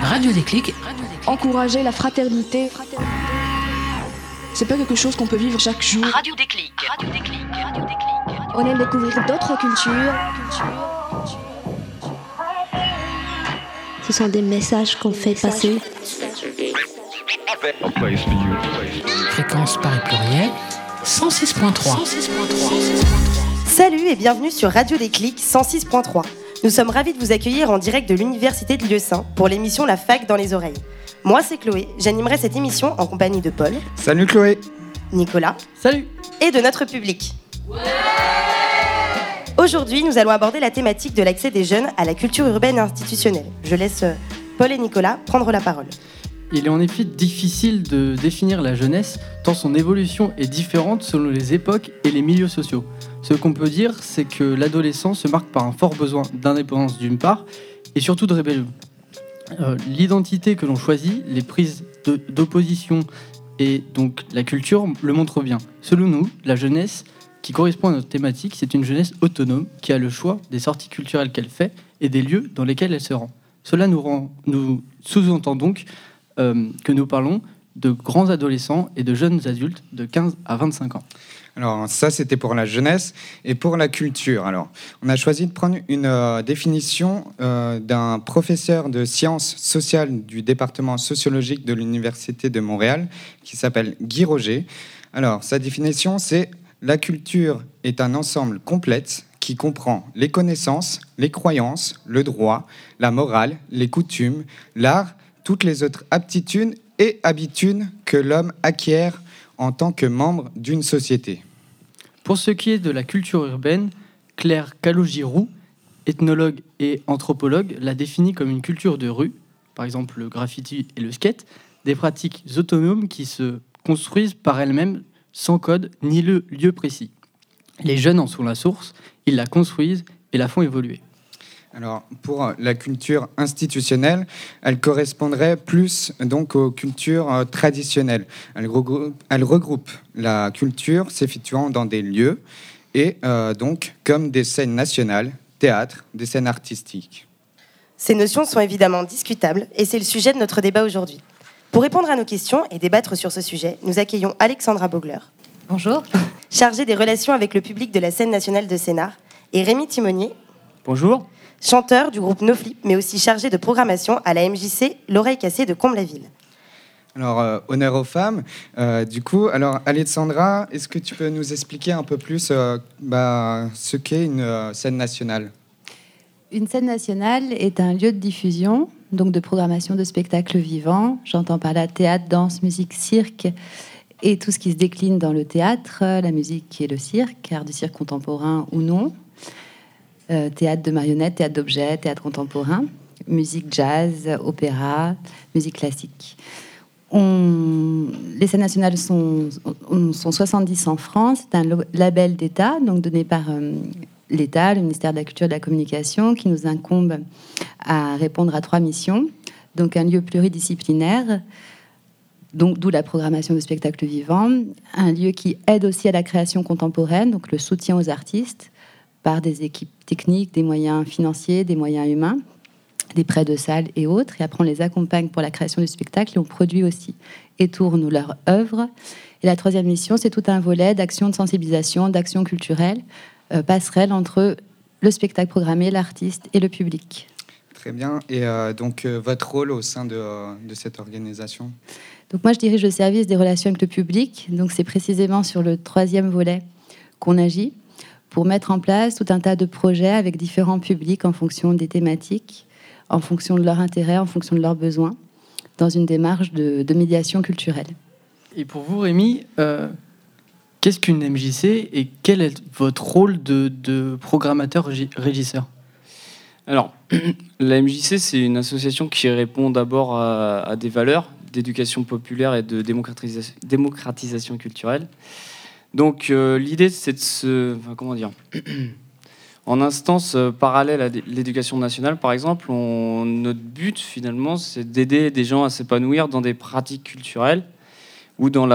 Radio Déclic. Encourager la fraternité, c'est pas quelque chose qu'on peut vivre chaque jour. Radio Déclic. Radio Déclic. Radio Déclic. On aime découvrir d'autres cultures. Ce sont des messages qu'on fait passer. Fréquence Paris Pluriel, 106.3. Salut et bienvenue sur Radio Déclic 106.3. Nous sommes ravis de vous accueillir en direct de l'Université de Lieusaint pour l'émission La Fac dans les oreilles. Moi c'est Chloé, j'animerai cette émission en compagnie de Paul. Salut Chloé. Nicolas. Salut. Et de notre public. Aujourd'hui, nous allons aborder la thématique de l'accès des jeunes à la culture urbaine et institutionnelle. Je laisse Paul et Nicolas prendre la parole. Il est en effet difficile de définir la jeunesse tant son évolution est différente selon les époques et les milieux sociaux. Ce qu'on peut dire, c'est que l'adolescent se marque par un fort besoin d'indépendance d'une part et surtout de rébellion. L'identité que l'on choisit, les prises d'opposition et donc la culture le montrent bien. Selon nous, la jeunesse qui correspond à notre thématique, c'est une jeunesse autonome qui a le choix des sorties culturelles qu'elle fait et des lieux dans lesquels elle se rend. Cela nous sous-entend donc que nous parlons de grands adolescents et de jeunes adultes de 15 à 25 ans. Alors ça, c'était pour la jeunesse et pour la culture. Alors, on a choisi de prendre une définition d'un professeur de sciences sociales du département sociologique de l'Université de Montréal qui s'appelle Guy Roger. Alors, sa définition, c'est « La culture est un ensemble complexe qui comprend les connaissances, les croyances, le droit, la morale, les coutumes, l'art, toutes les autres aptitudes et habitudes que l'homme acquiert en tant que membre d'une société. » Pour ce qui est de la culture urbaine, Claire Calogero, ethnologue et anthropologue, la définit comme une culture de rue, par exemple le graffiti et le skate, des pratiques autonomes qui se construisent par elles-mêmes sans code ni le lieu précis. Les jeunes en sont la source, ils la construisent et la font évoluer. Alors, pour la culture institutionnelle, elle correspondrait plus donc aux cultures traditionnelles. Elle regroupe la culture s'effectuant dans des lieux et donc comme des scènes nationales, théâtre, des scènes artistiques. Ces notions sont évidemment discutables et c'est le sujet de notre débat aujourd'hui. Pour répondre à nos questions et débattre sur ce sujet, nous accueillons Alexandra Bogler. Bonjour. Chargée des relations avec le public de la scène nationale de Sénart, et Rémi Timonier. Bonjour. Chanteur du groupe NoFlip, mais aussi chargé de programmation à la MJC L'Oreille Cassée de Comble-la-Ville. Alors, honneur aux femmes. Du coup, alors Alexandra, est-ce que tu peux nous expliquer un peu plus ce qu'est une scène nationale ? Une scène nationale est un lieu de diffusion, donc de programmation de spectacles vivants. J'entends par là théâtre, danse, musique, cirque et tout ce qui se décline dans le théâtre, la musique et le cirque, art du cirque contemporain ou non. Théâtre de marionnettes, théâtre d'objets, théâtre contemporain, musique jazz, opéra, musique classique. Les scènes nationales sont 70 en France. C'est un label d'État, donc donné par l'État, le ministère de la Culture et de la Communication, qui nous incombe à répondre à 3 missions. Donc un lieu pluridisciplinaire, donc d'où la programmation de spectacles vivants. Un lieu qui aide aussi à la création contemporaine, donc le soutien aux artistes, par des équipes techniques, des moyens financiers, des moyens humains, des prêts de salles et autres. Et après, on les accompagne pour la création du spectacle et on produit aussi et tourne leur œuvre. Et la 3e mission, c'est tout un volet d'action de sensibilisation, d'action culturelle, passerelle entre le spectacle programmé, l'artiste et le public. Très bien. Et donc, votre rôle au sein de cette organisation ? Donc moi, je dirige le service des relations avec le public. Donc c'est précisément sur le 3e volet qu'on agit, pour mettre en place tout un tas de projets avec différents publics en fonction des thématiques, en fonction de leurs intérêts, en fonction de leurs besoins, dans une démarche de médiation culturelle. Et pour vous, Rémi, qu'est-ce qu'une MJC et quel est votre rôle de programmateur-régisseur ? Alors, la MJC, c'est une association qui répond d'abord à des valeurs d'éducation populaire et de démocratisation culturelle. Donc l'idée, c'est en instance parallèle à l'éducation nationale, par exemple, notre but finalement, c'est d'aider des gens à s'épanouir dans des pratiques culturelles ou dans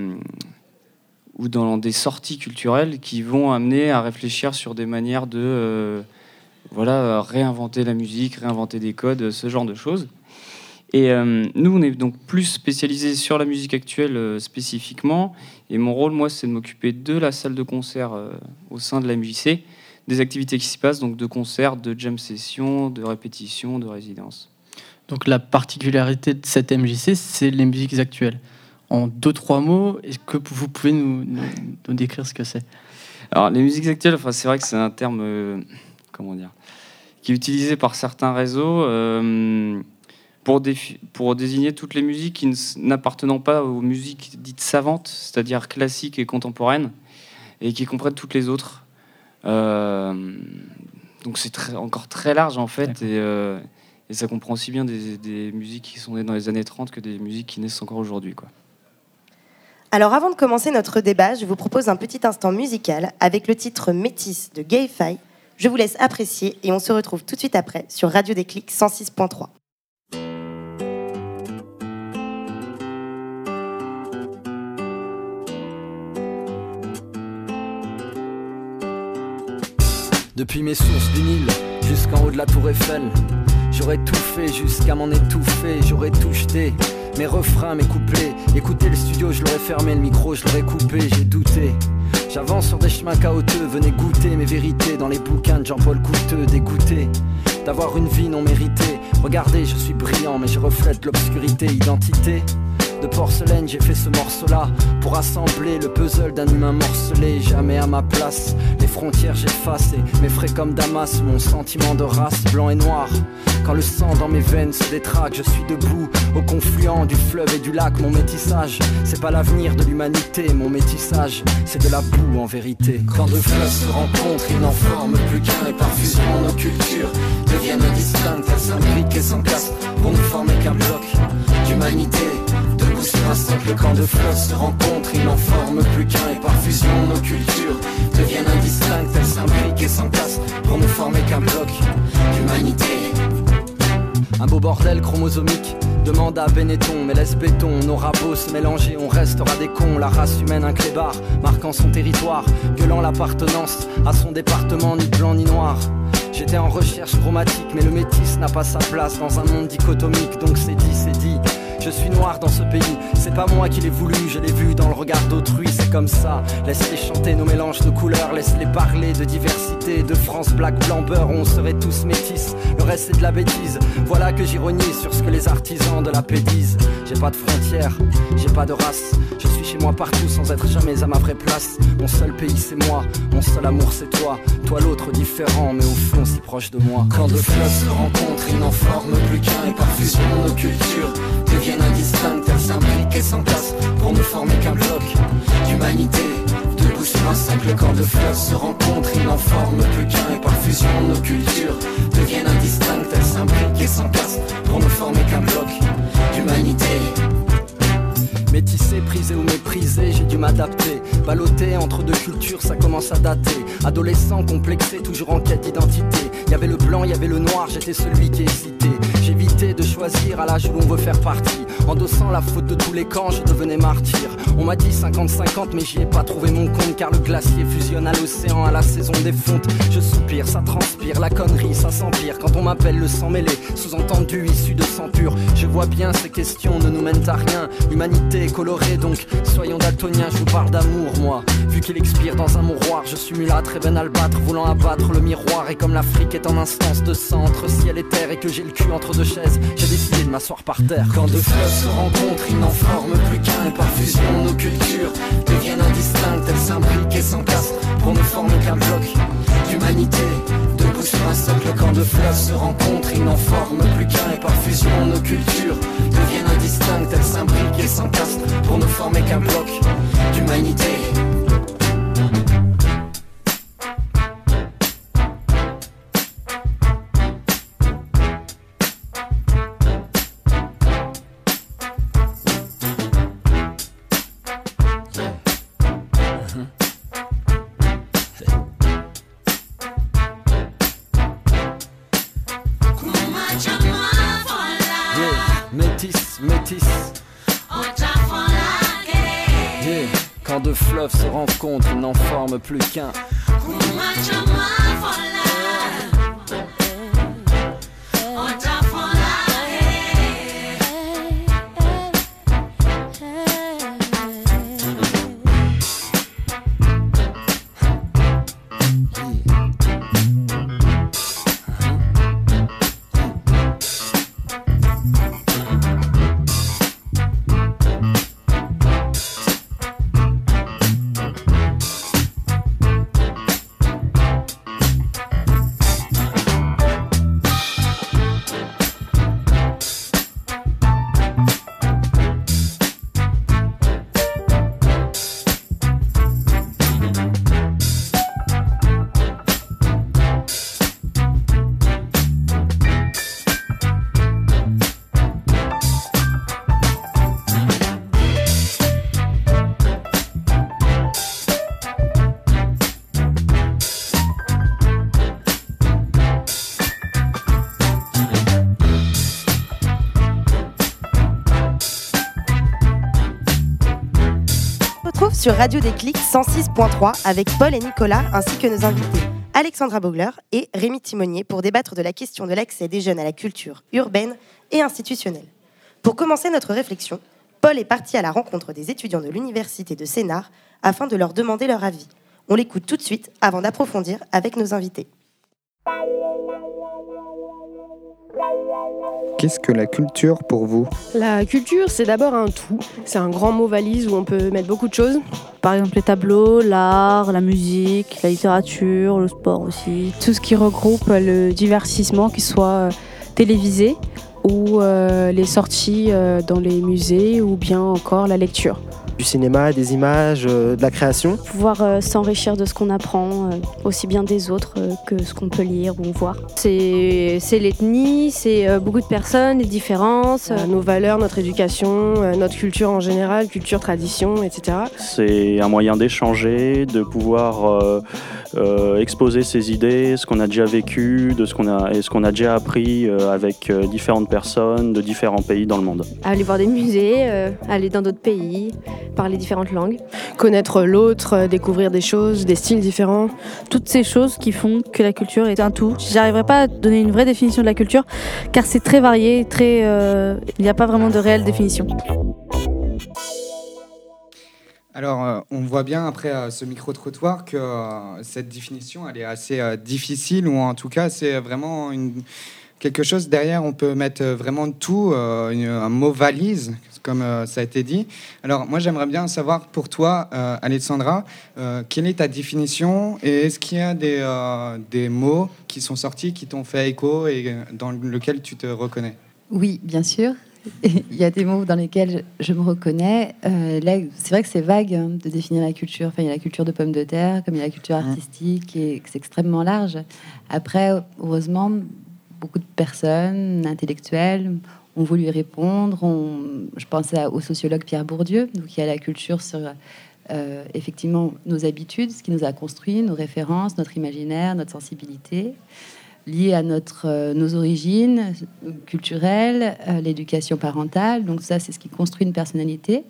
des sorties culturelles qui vont amener à réfléchir sur des manières de réinventer la musique, réinventer des codes, ce genre de choses. Et nous, on est donc plus spécialisés sur la musique actuelle spécifiquement. Et mon rôle, moi, c'est de m'occuper de la salle de concert au sein de la MJC, des activités qui s'y passent, donc de concerts, de jam sessions, de répétitions, de résidences. Donc la particularité de cette MJC, c'est les musiques actuelles. En 2-3 mots, est-ce que vous pouvez nous décrire ce que c'est ? Alors, les musiques actuelles, c'est vrai que c'est un terme qui est utilisé par certains réseaux pour désigner toutes les musiques qui n'appartenant pas aux musiques dites savantes, c'est-à-dire classiques et contemporaines, et qui comprennent toutes les autres. Donc c'est encore très large en fait, et ça comprend aussi bien des musiques qui sont nées dans les années 30 que des musiques qui naissent encore aujourd'hui, quoi. Alors avant de commencer notre débat, je vous propose un petit instant musical avec le titre Métis de Gayfy. Je vous laisse apprécier et on se retrouve tout de suite après sur Radio Déclic 106.3. Depuis mes sources du Nil jusqu'en haut de la tour Eiffel, j'aurais tout fait jusqu'à m'en étouffer, j'aurais tout jeté. Mes refrains, mes couplets, écoutez le studio, je l'aurais fermé, le micro, je l'aurais coupé, j'ai douté. J'avance sur des chemins chaotiques, venez goûter mes vérités dans les bouquins de Jean-Paul Couteux, dégoûté d'avoir une vie non méritée. Regardez, je suis brillant, mais je reflète l'obscurité, identité. De porcelaine, j'ai fait ce morceau-là pour assembler le puzzle d'un humain morcelé. Jamais à ma place, les frontières j'efface et m'effraie comme Damas mon sentiment de race blanc et noir. Quand le sang dans mes veines se détraque, je suis debout au confluent du fleuve et du lac. Mon métissage, c'est pas l'avenir de l'humanité. Mon métissage, c'est de la boue en vérité. Quand deux fleuves se rencontrent, ils n'en forment plus qu'un. Et par fusion, nos cultures deviennent indistinctes. Elles s'imbriquent et s'encastrent pour ne former qu'un bloc d'humanité. Debout sur un socle, quand deux fleuves se rencontrent, ils n'en forment plus qu'un. Et par fusion, nos cultures deviennent indistinctes. Elles s'imbriquent et s'encastrent pour ne former qu'un bloc d'humanité. Un beau bordel chromosomique, demande à Benetton, mais laisse béton, on aura beau se mélanger, on restera des cons. La race humaine un clébard, marquant son territoire, gueulant l'appartenance à son département, ni blanc ni noir. J'étais en recherche chromatique, mais le métis n'a pas sa place dans un monde dichotomique, donc c'est dit, c'est dit. Je suis noir dans ce pays, c'est pas moi qui l'ai voulu, je l'ai vu dans le regard d'autrui, c'est comme ça. Laisse-les chanter nos mélanges de couleurs, laisse-les parler de diversité, de France, black, blanc, beurre, on serait tous métis. Le reste c'est de la bêtise, voilà que j'ironise sur ce que les artisans de la paix disent. J'ai pas de frontières, j'ai pas de race, je suis chez moi partout sans être jamais à ma vraie place. Mon seul pays c'est moi, mon seul amour c'est toi. Toi l'autre différent, mais au fond si proche de moi. Quand deux fleuves se rencontrent, ils n'en forment plus qu'un. Et par fusion nos cultures deviennent indistinctes, elles s'imbriquent et s'entassent pour ne former qu'un bloc d'humanité. Debout sur un socle, quand deux fleuves se rencontrent, ils n'en forment plus qu'un. Et par fusion nos cultures deviennent indistinctes, elles s'imbriquent et s'entassent pour ne former qu'un bloc d'humanité. Métissé, prisé ou méprisé, j'ai dû m'adapter. Ballotté entre deux cultures, ça commence à dater. Adolescent, complexé, toujours en quête d'identité. Y avait le blanc, y avait le noir, j'étais celui qui hésitait. J'évitais de choisir à l'âge où l'on veut faire partie. Endossant la faute de tous les camps, je devenais martyr. On m'a dit 50-50, mais j'y ai pas trouvé mon compte. Car le glacier fusionne à l'océan à la saison des fontes. Je soupire, ça transpire, la connerie, ça s'empire. Quand on m'appelle le sang mêlé, sous-entendu issu de sang pur. Je vois bien ces questions ne nous mènent à rien. L'humanité est colorée, donc soyons daltoniens. Je vous parle d'amour, moi. Vu qu'il expire dans un mouroir, je suis mulâtre et ben albâtre, voulant abattre le miroir. Et comme l'Afrique est en instance de sang entre ciel et terre, et que j'ai le cul entre deux chaises, j'ai décidé de m'asseoir par terre. Quand deux fleuves se rencontrent, ils n'en forment plus qu'un. Et par fusion nos cultures deviennent indistinctes, elles s'imbriquent et s'encastrent pour ne former qu'un bloc d'humanité. Debout sur un socle, quand deux fleuves se rencontrent, ils n'en forment plus qu'un. Et par fusion nos cultures deviennent indistinctes, elles s'imbriquent et s'encastrent pour ne former qu'un bloc d'humanité. Quand deux fleuves se rencontrent, ils n'en forment plus qu'un. retrouve sur Radio Déclic 106.3 avec Paul et Nicolas ainsi que nos invités Alexandra Bogler et Rémi Timonier pour débattre de la question de l'accès des jeunes à la culture urbaine et institutionnelle. Pour commencer notre réflexion, Paul est parti à la rencontre des étudiants de l'université de Sénart afin de leur demander leur avis. On l'écoute tout de suite avant d'approfondir avec nos invités. Qu'est-ce que la culture pour vous ? La culture, c'est d'abord un tout. C'est un grand mot valise où on peut mettre beaucoup de choses. Par exemple les tableaux, l'art, la musique, la littérature, le sport aussi. Tout ce qui regroupe le divertissement, qu'il soit télévisé ou les sorties dans les musées ou bien encore la lecture. Du cinéma, des images, de la création. Pouvoir s'enrichir de ce qu'on apprend, aussi bien des autres que ce qu'on peut lire ou voir. C'est l'ethnie, c'est beaucoup de personnes, les différences, nos valeurs, notre éducation, notre culture en général, culture, tradition, etc. C'est un moyen d'échanger, de pouvoir exposer ses idées, ce qu'on a déjà vécu, ce qu'on a déjà appris avec différentes personnes de différents pays dans le monde. Aller voir des musées, aller dans d'autres pays, parler différentes langues. Connaître l'autre, découvrir des choses, des styles différents. Toutes ces choses qui font que la culture est un tout. J'arriverai pas à donner une vraie définition de la culture car c'est très varié, il n'y a pas vraiment de réelle définition. Alors, on voit bien après ce micro-trottoir que cette définition, elle est assez difficile, ou en tout cas, c'est vraiment quelque chose derrière, on peut mettre vraiment tout, un mot valise, comme ça a été dit. Alors, moi, j'aimerais bien savoir pour toi, Alexandra, quelle est ta définition et est-ce qu'il y a des mots qui sont sortis, qui t'ont fait écho et dans lesquels tu te reconnais ? Oui, bien sûr. Il y a des mots dans lesquels je me reconnais. Là, c'est vrai que c'est vague de définir la culture. Enfin, il y a la culture de pommes de terre, comme il y a la culture artistique, et c'est extrêmement large. Après, heureusement, beaucoup de personnes intellectuelles ont voulu y répondre. Je pense au sociologue Pierre Bourdieu, donc il y a la culture sur effectivement nos habitudes, ce qui nous a construit, nos références, notre imaginaire, notre sensibilité, liées à nos origines culturelles, l'éducation parentale. Donc ça, c'est ce qui construit une personnalité.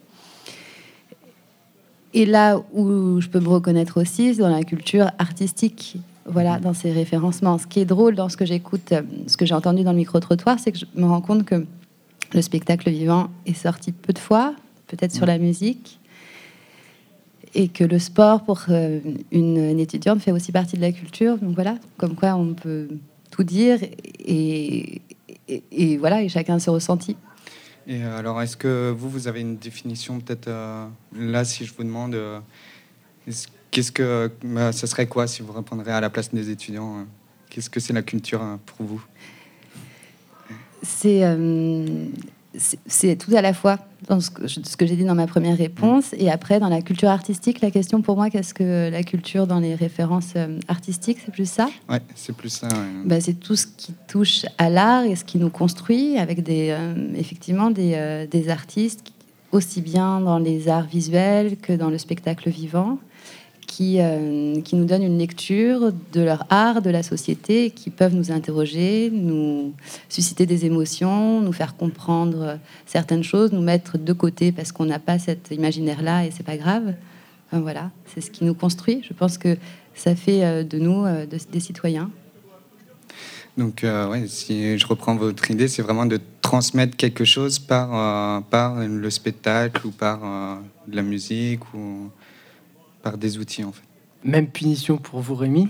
Et là où je peux me reconnaître aussi, c'est dans la culture artistique. Voilà, dans ces référencements. Ce qui est drôle dans ce que j'écoute, ce que j'ai entendu dans le micro-trottoir, c'est que je me rends compte que le spectacle vivant est sorti peu de fois, peut-être sur la musique, et que le sport, pour une étudiante, fait aussi partie de la culture. Donc voilà, comme quoi on peut tout dire, et voilà, et chacun se ressentit. Et alors, est-ce que vous avez une définition, peut-être, là, si je vous demande... Qu'est-ce que ça serait quoi si vous répondrez à la place des étudiants ? Qu'est-ce que c'est la culture pour vous ? C'est tout à la fois dans ce que j'ai dit dans ma première réponse, et après dans la culture artistique, la question pour moi, qu'est-ce que la culture dans les références artistiques, c'est plus ça ? Oui, c'est plus ça. Ouais. C'est tout ce qui touche à l'art et ce qui nous construit, avec effectivement des artistes, aussi bien dans les arts visuels que dans le spectacle vivant, qui nous donnent une lecture de leur art, de la société, qui peuvent nous interroger, nous susciter des émotions, nous faire comprendre certaines choses, nous mettre de côté parce qu'on n'a pas cet imaginaire-là et c'est pas grave. Enfin, voilà, c'est ce qui nous construit. Je pense que ça fait de nous des citoyens. Donc, si je reprends votre idée, c'est vraiment de transmettre quelque chose par le spectacle ou par de la musique ou... par des outils, en fait. Même punition pour vous, Rémi.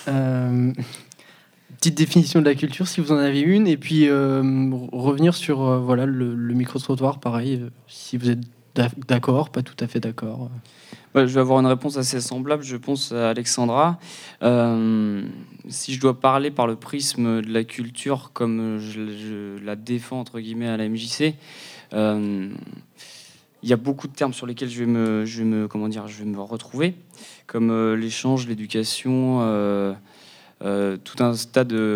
Petite définition de la culture, si vous en avez une, et puis revenir sur le micro-trottoir, pareil, si vous êtes d'accord, pas tout à fait d'accord. Je vais avoir une réponse assez semblable, je pense, à Alexandra. Si je dois parler par le prisme de la culture, comme je la défends, entre guillemets, à la MJC, il y a beaucoup de termes sur lesquels je vais me retrouver, comme l'échange, l'éducation, tout un tas de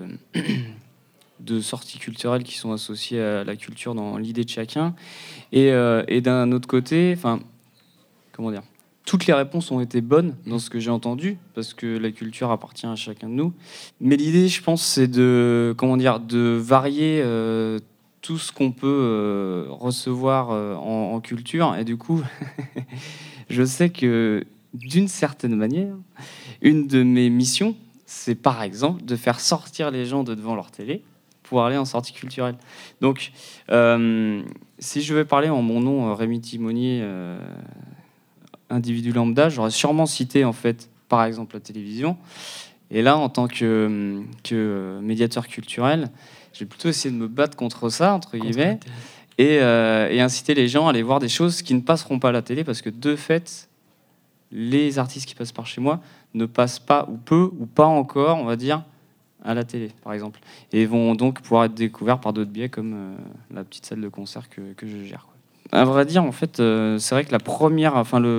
sorties culturelles qui sont associées à la culture dans l'idée de chacun. Et d'un autre côté, toutes les réponses ont été bonnes dans ce que j'ai entendu, parce que la culture appartient à chacun de nous. Mais l'idée, je pense, c'est de varier tout ce qu'on peut recevoir en culture, et du coup je sais que d'une certaine manière, une de mes missions, c'est par exemple de faire sortir les gens de devant leur télé pour aller en sortie culturelle. Donc, si je vais parler en mon nom, Rémi Timonier, individu lambda, j'aurais sûrement cité en fait, par exemple, la télévision. Et là, en tant que médiateur culturel, j'ai plutôt essayé de me battre contre ça, entre guillemets, et inciter les gens à aller voir des choses qui ne passeront pas à la télé, parce que de fait, les artistes qui passent par chez moi ne passent pas, ou peu, ou pas encore, on va dire, à la télé, par exemple. Et vont donc pouvoir être découverts par d'autres biais, comme la petite salle de concert que je gère, quoi. À vrai dire, en fait, c'est vrai que la première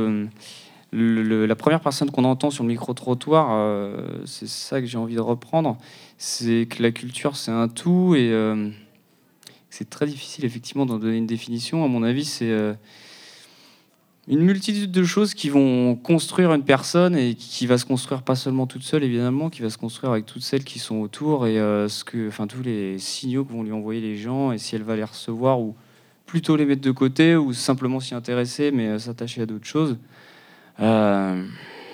personne qu'on entend sur le micro-trottoir, c'est ça que j'ai envie de reprendre, c'est que la culture, c'est un tout, et c'est très difficile, effectivement, d'en donner une définition. À mon avis, c'est une multitude de choses qui vont construire une personne, et qui va se construire pas seulement toute seule, évidemment, qui va se construire avec toutes celles qui sont autour, et tous les signaux que vont lui envoyer les gens, et si elle va les recevoir, ou plutôt les mettre de côté, ou simplement s'y intéresser, mais s'attacher à d'autres choses. Voilà,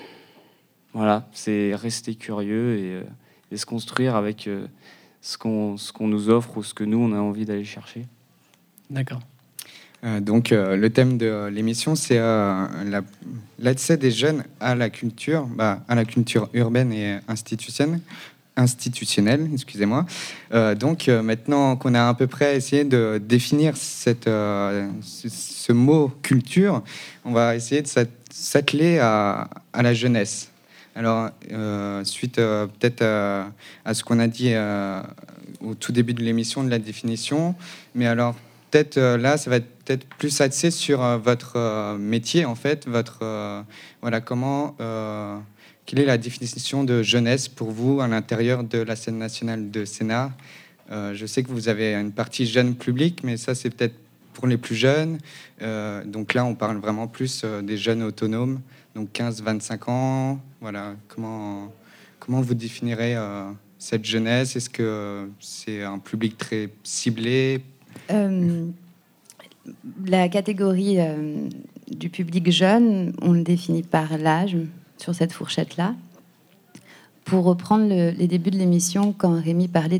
c'est rester curieux et se construire avec ce qu'on nous offre, ou ce que nous, on a envie d'aller chercher. D'accord. Donc, le thème de l'émission, c'est l'accès des jeunes à la culture urbaine et institutionnelle, excusez-moi. Donc, maintenant qu'on a à peu près essayé de définir ce mot culture, on va essayer de s'atteler à la jeunesse. Alors, suite peut-être à ce qu'on a dit au tout début de l'émission, de la définition, mais alors peut-être là, ça va être peut-être plus axé sur votre métier, en fait, quelle est la définition de jeunesse pour vous à l'intérieur de la scène nationale de Sénart? Je sais que vous avez une partie jeune public, mais ça, c'est peut-être pour les plus jeunes. Donc là, on parle vraiment plus des jeunes autonomes, donc 15-25 ans. Voilà, comment vous définirez cette jeunesse? Est-ce que c'est un public très ciblé? La catégorie du public jeune, on le définit par l'âge, sur cette fourchette-là. Pour reprendre les débuts de l'émission, quand Rémi parlait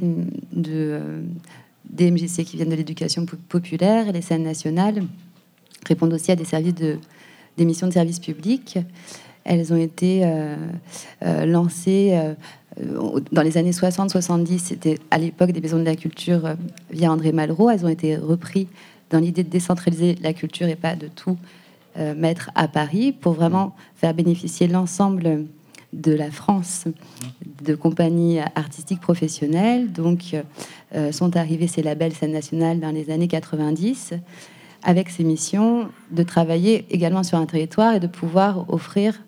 des MJC qui viennent de l'éducation populaire, et les scènes nationales répondent aussi à des services des missions de service public. Elles ont été lancées dans les années 60-70. C'était à l'époque des maisons de la culture via André Malraux. Elles ont été reprises dans l'idée de décentraliser la culture et pas de tout mettre à Paris, pour vraiment faire bénéficier l'ensemble de la France de compagnies artistiques professionnelles. Donc sont arrivés ces labels scène nationale dans les années 90, avec ces missions de travailler également sur un territoire et de pouvoir offrir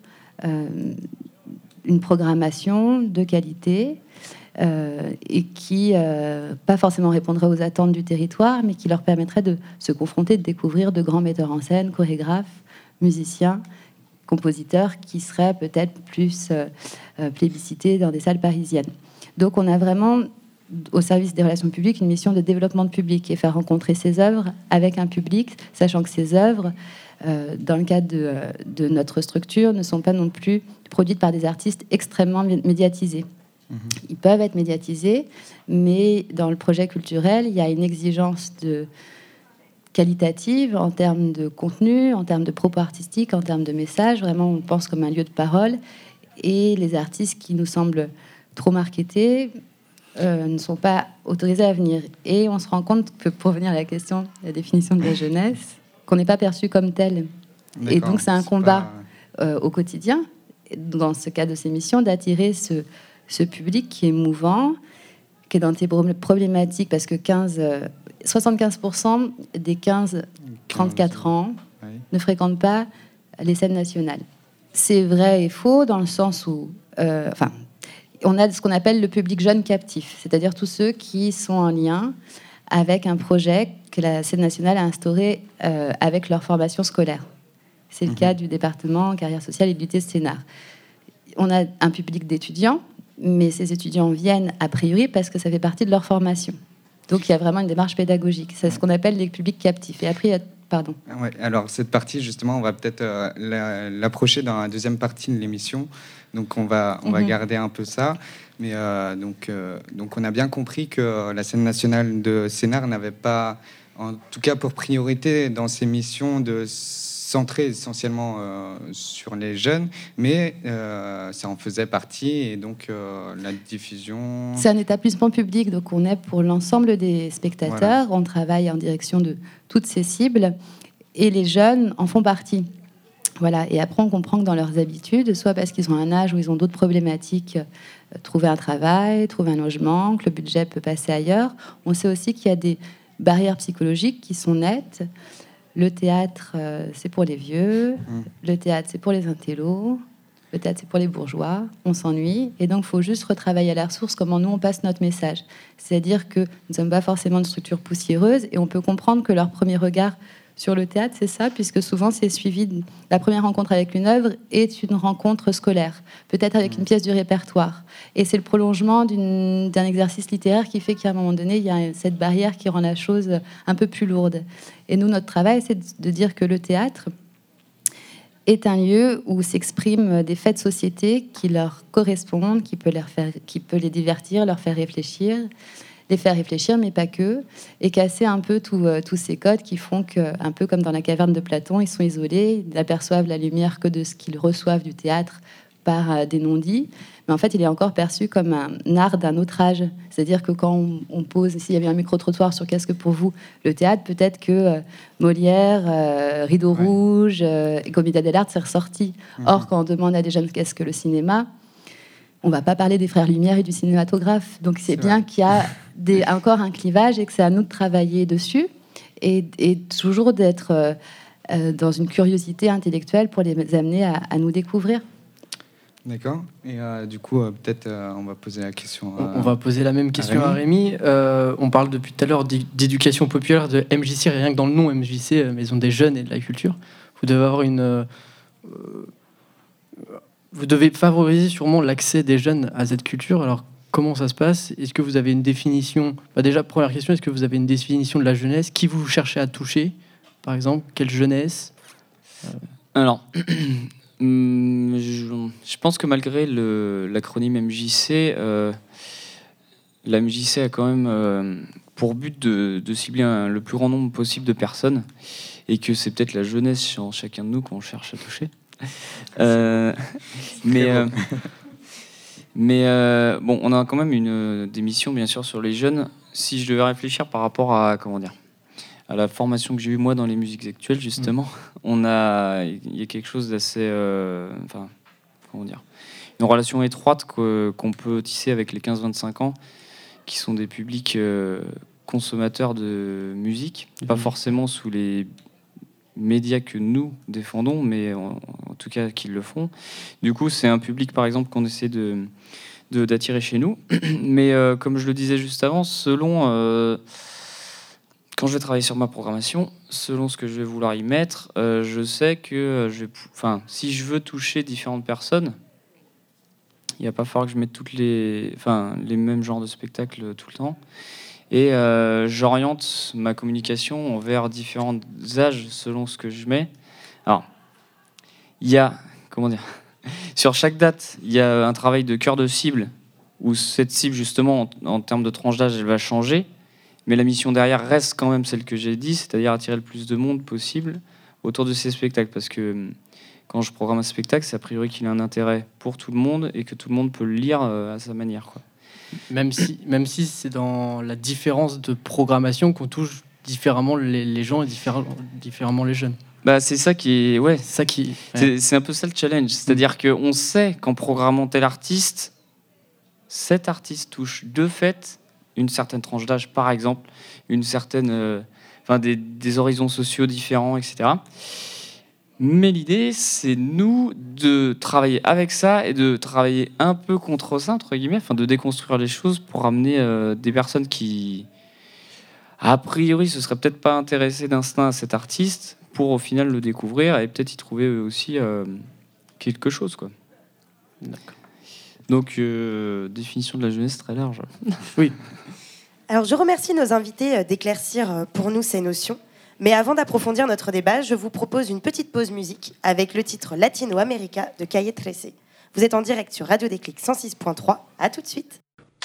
une programmation de qualité et qui pas forcément répondrait aux attentes du territoire, mais qui leur permettrait de se confronter, de découvrir de grands metteurs en scène, chorégraphes, musiciens, compositeurs qui seraient peut-être plus plébiscités dans des salles parisiennes. Donc on a vraiment, au service des relations publiques, une mission de développement de public et faire rencontrer ces œuvres avec un public, sachant que ces œuvres, dans le cadre de notre structure, ne sont pas non plus produites par des artistes extrêmement médiatisés. Ils peuvent être médiatisés, mais dans le projet culturel, il y a une exigence qualitative en termes de contenu, en termes de propos artistiques, en termes de messages. Vraiment, on pense comme un lieu de parole. Et les artistes qui nous semblent trop marketés ne sont pas autorisés à venir. Et on se rend compte que, pour venir à la question, la définition de la jeunesse, qu'on n'est pas perçu comme tel. Et donc, c'est un combat au quotidien, dans ce cas de ces missions, d'attirer ce public qui est mouvant, qui est dans des problématiques, parce que 75% des 15-34 ans ne fréquentent pas les scènes nationales. C'est vrai et faux dans le sens où on a ce qu'on appelle le public jeune captif, c'est-à-dire tous ceux qui sont en lien avec un projet que la scène nationale a instauré avec leur formation scolaire. C'est le cas du département carrière sociale et de l'UT Sénart. On a un public d'étudiants, mais ces étudiants viennent a priori parce que ça fait partie de leur formation. Donc il y a vraiment une démarche pédagogique. C'est ce qu'on appelle les publics captifs. Et après, il y a... Pardon. Ouais, alors cette partie, justement, on va peut-être l'approcher dans la deuxième partie de l'émission. Donc on va garder un peu ça. Mais donc on a bien compris que la scène nationale de Sénart n'avait pas, en tout cas pour priorité dans ses missions, de centrer essentiellement sur les jeunes, mais ça en faisait partie, et donc la diffusion... C'est un établissement public, donc on est pour l'ensemble des spectateurs. Voilà. On travaille en direction de toutes ces cibles, et les jeunes en font partie. Voilà. Et après, on comprend que dans leurs habitudes, soit parce qu'ils ont un âge où ils ont d'autres problématiques, trouver un travail, trouver un logement, que le budget peut passer ailleurs, on sait aussi qu'il y a des barrières psychologiques qui sont nettes. Le théâtre, c'est pour les vieux. Le théâtre, c'est pour les intellos. Le théâtre, c'est pour les bourgeois. On s'ennuie. Et donc, il faut juste retravailler à la ressource comment nous, on passe notre message. C'est-à-dire que nous ne sommes pas forcément une structure poussiéreuse, et on peut comprendre que leur premier regard sur le théâtre, c'est ça, puisque souvent, c'est suivi de... La première rencontre avec une œuvre est une rencontre scolaire, peut-être avec une pièce du répertoire. Et c'est le prolongement d'un exercice littéraire qui fait qu'à un moment donné, il y a cette barrière qui rend la chose un peu plus lourde. Et nous, notre travail, c'est de dire que le théâtre est un lieu où s'expriment des faits de société qui leur correspondent, qui peut les divertir, leur faire réfléchir, mais pas que, et casser un peu tous ces codes qui font que, un peu comme dans la caverne de Platon, ils sont isolés, ils n'aperçoivent la lumière que de ce qu'ils reçoivent du théâtre par des non-dits. Mais en fait, il est encore perçu comme un art d'un autre âge. C'est-à-dire que quand on pose, s'il y avait un micro-trottoir sur qu'est-ce que pour vous le théâtre, peut-être que Molière, Rideau Rouge et Commedia dell'arte, c'est ressorti. Or, quand on demande à des jeunes qu'est-ce que le cinéma, on va pas parler des frères Lumière et du cinématographe. Donc c'est bien qu'il y a encore un clivage et que c'est à nous de travailler dessus et toujours d'être dans une curiosité intellectuelle pour les amener à nous découvrir. D'accord. Et du coup, peut-être on va poser la question on va poser la même question à Rémi. On parle depuis tout à l'heure d'éducation populaire, de MJC, rien que dans le nom MJC, Maison des Jeunes et de la Culture. Vous devez avoir vous devez favoriser sûrement l'accès des jeunes à cette culture. Alors, comment ça se passe ? Est-ce que vous avez une définition ? Déjà, première question, est-ce que vous avez une définition de la jeunesse ? Qui vous cherchez à toucher, par exemple ? Quelle jeunesse ? Alors, je pense que malgré l'acronyme MJC, la MJC a quand même pour but de cibler le plus grand nombre possible de personnes, et que c'est peut-être la jeunesse en chacun de nous qu'on cherche à toucher. Mais bon, on a quand même des missions bien sûr sur les jeunes. Si je devais réfléchir par rapport à à la formation que j'ai eue moi dans les musiques actuelles, justement, il y a quelque chose d'assez une relation étroite qu'on peut tisser avec les 15-25 ans, qui sont des publics consommateurs de musique, pas forcément sous les médias que nous défendons, mais en tout cas qu'ils le font. Du coup, c'est un public, par exemple, qu'on essaie d'attirer chez nous. Mais comme je le disais juste avant, selon quand je vais travailler sur ma programmation, selon ce que je vais vouloir y mettre, je sais que si je veux toucher différentes personnes, il va pas falloir que je mette les mêmes genres de spectacles tout le temps. Et j'oriente ma communication vers différents âges selon ce que je mets. Alors, il y a, sur chaque date, il y a un travail de cœur de cible, où cette cible, justement, en termes de tranche d'âge, elle va changer. Mais la mission derrière reste quand même celle que j'ai dit, c'est-à-dire attirer le plus de monde possible autour de ces spectacles. Parce que quand je programme un spectacle, c'est a priori qu'il a un intérêt pour tout le monde et que tout le monde peut le lire à sa manière, quoi. Même si c'est dans la différence de programmation qu'on touche différemment les gens et différemment les jeunes. C'est ça qui est... C'est un peu ça le challenge. C'est-à-dire qu'on sait qu'en programmant tel artiste, cet artiste touche de fait une certaine tranche d'âge, par exemple, une certaine... des horizons sociaux différents, etc. Mais l'idée, c'est nous de travailler avec ça et de travailler un peu contre ça, entre guillemets, de déconstruire les choses pour amener des personnes qui, a priori, se seraient peut-être pas intéressées d'instinct à cet artiste, pour au final le découvrir et peut-être y trouver eux aussi quelque chose, quoi. D'accord. Donc, définition de la jeunesse très large. Oui. Alors je remercie nos invités d'éclaircir pour nous ces notions. Mais avant d'approfondir notre débat, je vous propose une petite pause musique avec le titre Latino America de Calle 13. Vous êtes en direct sur Radio Déclic 106.3. À tout de suite.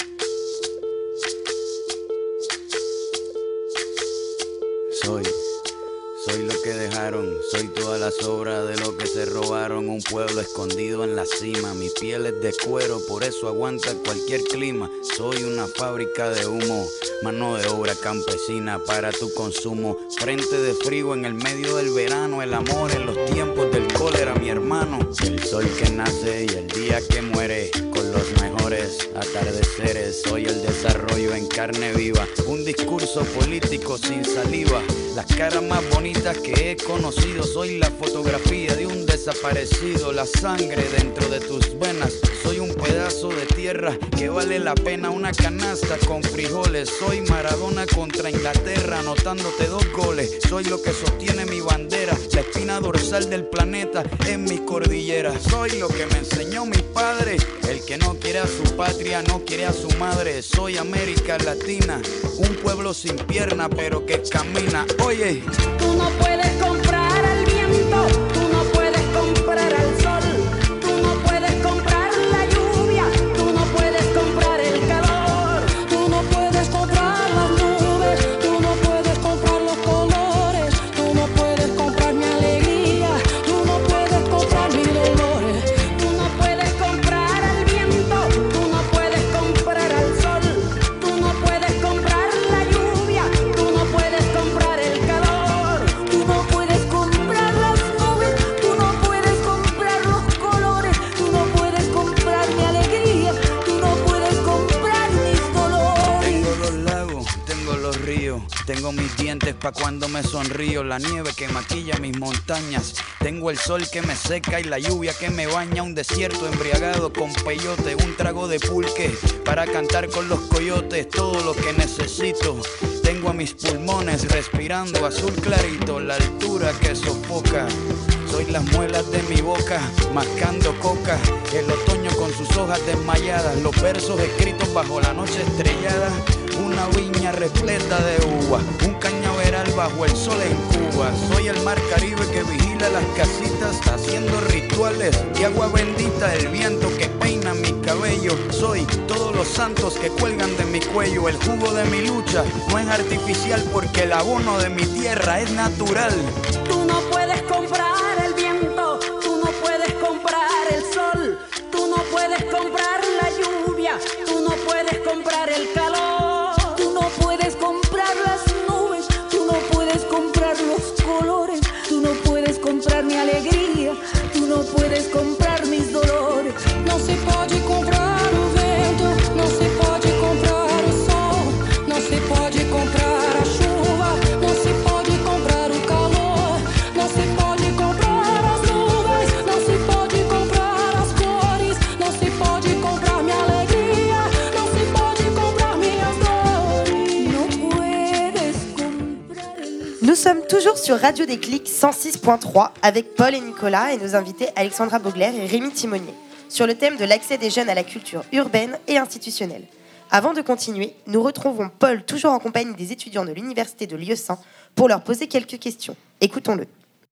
Soy lo que dejaron, soy todas las obras de lo que se robaron. Un pueblo escondido en la cima, mi piel es de cuero, por eso aguanta cualquier clima. Soy una fábrica de humo, mano de obra campesina para tu consumo. Frente de frío en el medio del verano, el amor en los tiempos del cólera, mi hermano. El sol que nace y el día que muere, con los mejores atardeceres. Soy el desarrollo en carne viva, un discurso político sin saliva. Las caras más bonitas que he conocido, soy la fotografía de un desaparecido. La sangre dentro de tus venas, soy un pedazo de tierra que vale la pena una canasta con frijoles. Soy Maradona contra Inglaterra, anotándote 2 goles. Soy lo que sostiene mi bandera, la espina dorsal del planeta en mis cordilleras. Soy lo que me enseñó mi padre, el que no quiere a su patria, no quiere a su madre. Soy América Latina, un pueblo sin pierna pero que camina. Oye, tú no puedes comprar al viento, tú no puedes comprar al sol, tú no puedes comprar la lluvia, tú no puedes comprar el calor, tú no puedes comprar las nubes, tú no puedes comprar los colores, tú no puedes comprar mi alegría, tú no puedes comprar mis dolores, tú no puedes comprar al viento, tú no puedes comprar al sol, tú no puedes comprar la lluvia, tú no puedes comprar el calor, tú no puedes comprar las nubes, tú no puedes comprar los colores, tú no puedes comprar mi alegría, tú no puedes comprar mis dolores. tengo los lagos, tengo los ríos, tengo mis dientes pa' cuando me sonrío, la nieve que maquilla mis montañas, tengo el sol que me seca y la lluvia que me baña, un desierto embriagado con peyote, un trago de pulque para cantar con los coyotes, todo lo que necesito. Tengo a mis pulmones respirando azul clarito, la altura que sofoca. Soy las muelas de mi boca, mascando coca. El otoño con sus hojas desmayadas, los versos escritos bajo la noche estrellada. Una viña repleta de uva, un cañaveral bajo el sol en Cuba. Soy el mar Caribe que vigila las casitas, haciendo rituales y agua bendita, el viento que peina mi cabello. Soy todos los santos que cuelgan de mi cuello. El jugo de mi lucha no es artificial porque el abono de mi tierra es natural. Tú no puedes comprar el viento, tú no puedes comprar el sol, tú no puedes comprar la lluvia, tú no puedes comprar el calor, tú no puedes comprar las nubes, tú no puedes comprar los colores, tú no puedes comprar mi alegría, tú no puedes comprar mis dolores. Não se pode comprar o vento, não se pode comprar o sol, não se pode comprar a chuva, não se pode comprar o calor, não se pode comprar as nuvens, não se pode comprar as cores, não se pode comprar minha alegria, não se pode comprar minhas dores. Não puedes comprar. Nous sommes toujours sur Radio Déclic 106.3 avec Paul et Nicolas et nos invités Alexandra Bogler et Rémi Timonier sur le thème de l'accès des jeunes à la culture urbaine et institutionnelle. Avant de continuer, nous retrouvons Paul toujours en compagnie des étudiants de l'université de Lieusaint pour leur poser quelques questions. Écoutons-le.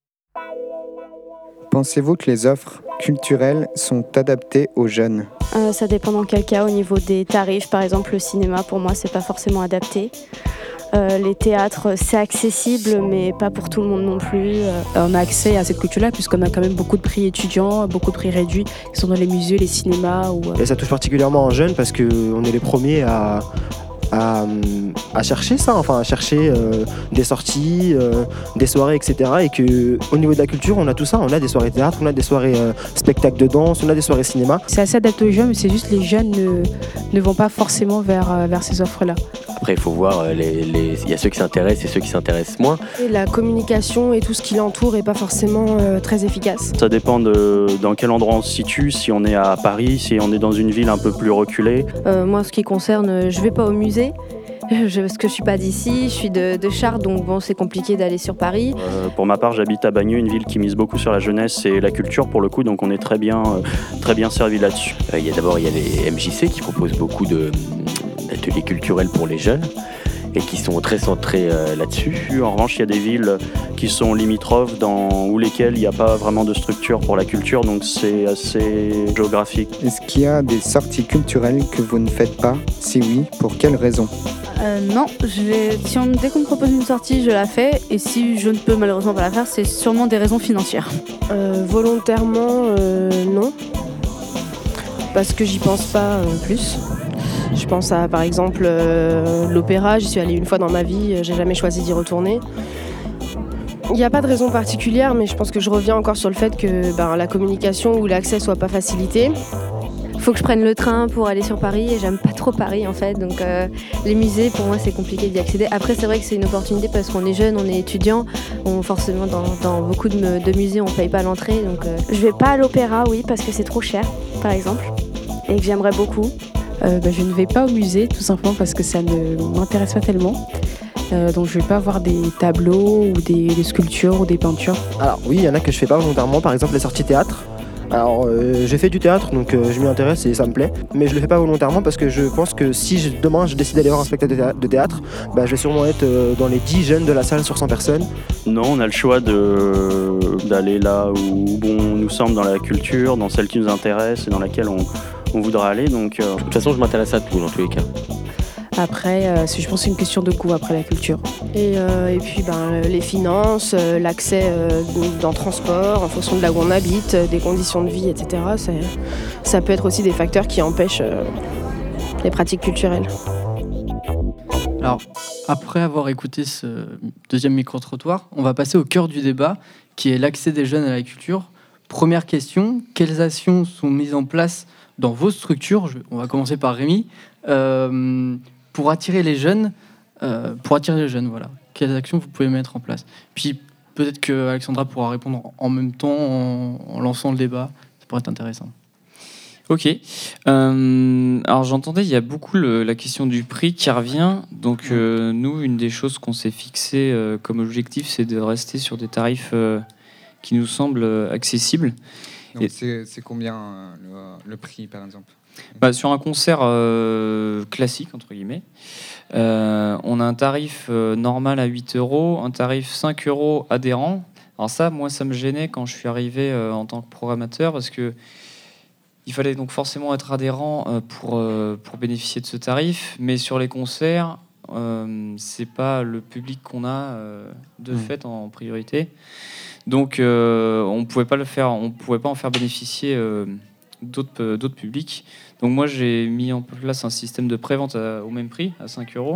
Pensez-vous que les offres culturelles sont adaptées aux jeunes ? Ça dépend dans quel cas. Au niveau des tarifs, par exemple, le cinéma, pour moi, c'est pas forcément adapté. Les théâtres, c'est accessible, mais pas pour tout le monde non plus. On a accès à cette culture-là, puisqu'on a quand même beaucoup de prix étudiants, beaucoup de prix réduits, qui sont dans les musées, les cinémas. Et ça touche particulièrement en jeunes, parce qu'on est les premiers à chercher ça, enfin à chercher des sorties, des soirées, etc. Et qu'au niveau de la culture, on a tout ça. On a des soirées théâtre, on a des soirées spectacles de danse, on a des soirées cinéma. C'est assez adapté aux jeunes, mais c'est juste les jeunes ne vont pas forcément vers ces offres-là. Après, il faut voir, il y a ceux qui s'intéressent et ceux qui s'intéressent moins. Et la communication et tout ce qui l'entoure n'est pas forcément très efficace. Ça dépend dans quel endroit on se situe, si on est à Paris, si on est dans une ville un peu plus reculée. Moi, en ce qui concerne, je ne vais pas au musée. Parce que je suis pas d'ici, je suis de Chartres, donc bon, c'est compliqué d'aller sur Paris. Pour ma part, j'habite à Bagneux, une ville qui mise beaucoup sur la jeunesse et la culture pour le coup, donc on est très bien servi là-dessus. Il y a les MJC qui proposent beaucoup ateliers culturels pour les jeunes et qui sont très centrés là-dessus. En revanche, il y a des villes qui sont limitrophes ou lesquelles il n'y a pas vraiment de structure pour la culture, donc c'est assez géographique. Est-ce qu'il y a des sorties culturelles que vous ne faites pas? Si oui, pour quelles raisons? Non, dès qu'on me propose une sortie, je la fais. Et si je ne peux malheureusement pas la faire, c'est sûrement des raisons financières. Volontairement, non. Parce que j'y pense pas plus. Je pense à, par exemple, l'opéra. J'y suis allée une fois dans ma vie, j'ai jamais choisi d'y retourner. Il n'y a pas de raison particulière, mais je pense que je reviens encore sur le fait que la communication ou l'accès soit pas facilité. Faut que je prenne le train pour aller sur Paris et j'aime pas trop Paris en fait, donc les musées pour moi c'est compliqué d'y accéder. Après c'est vrai que c'est une opportunité parce qu'on est jeune, on est étudiant, forcément dans beaucoup de musées on paye pas l'entrée, donc je vais pas à l'opéra, oui, parce que c'est trop cher par exemple et que j'aimerais beaucoup. Je ne vais pas au musée tout simplement parce que ça ne m'intéresse pas tellement. Donc je vais pas voir des tableaux ou des sculptures ou des peintures. Alors oui, il y en a que je fais pas volontairement, par exemple les sorties théâtre. Alors j'ai fait du théâtre donc je m'y intéresse et ça me plaît, mais je le fais pas volontairement parce que je pense que si demain je décide d'aller voir un spectacle de théâtre, je vais sûrement être dans les 10 jeunes de la salle sur 100 personnes. Non, on a le choix d'aller là où nous semble dans la culture, dans celle qui nous intéresse et dans laquelle on voudra aller. Donc, de toute façon, je m'intéresse à tout dans tous les cas. Après, je pense que c'est une question de goût après la culture. Et puis les finances, l'accès dans le transport, en fonction de là où on habite, des conditions de vie, etc. Ça peut être aussi des facteurs qui empêchent les pratiques culturelles. Alors, après avoir écouté ce deuxième micro-trottoir, on va passer au cœur du débat, qui est l'accès des jeunes à la culture. Première question, quelles actions sont mises en place dans vos structures? On va commencer par Rémi. Pour attirer les jeunes, voilà. Quelles actions vous pouvez mettre en place? Puis peut-être que Alexandra pourra répondre en même temps en lançant le débat. Ça pourrait être intéressant. Ok. Alors j'entendais, il y a beaucoup la question du prix qui revient. Donc nous, une des choses qu'on s'est fixé comme objectif, c'est de rester sur des tarifs qui nous semblent accessibles. Donc c'est combien le prix, par exemple? Sur un concert classique, entre guillemets, on a un tarif normal à 8 €, un tarif 5 € adhérent. Alors ça, moi, ça me gênait quand je suis arrivé en tant que programmateur, parce que il fallait donc forcément être adhérent pour bénéficier de ce tarif, mais sur les concerts, c'est pas le public qu'on a de fait en priorité. Donc on pouvait pas en faire bénéficier d'autres publics. Donc moi j'ai mis en place un système de prévente au même prix, à 5 €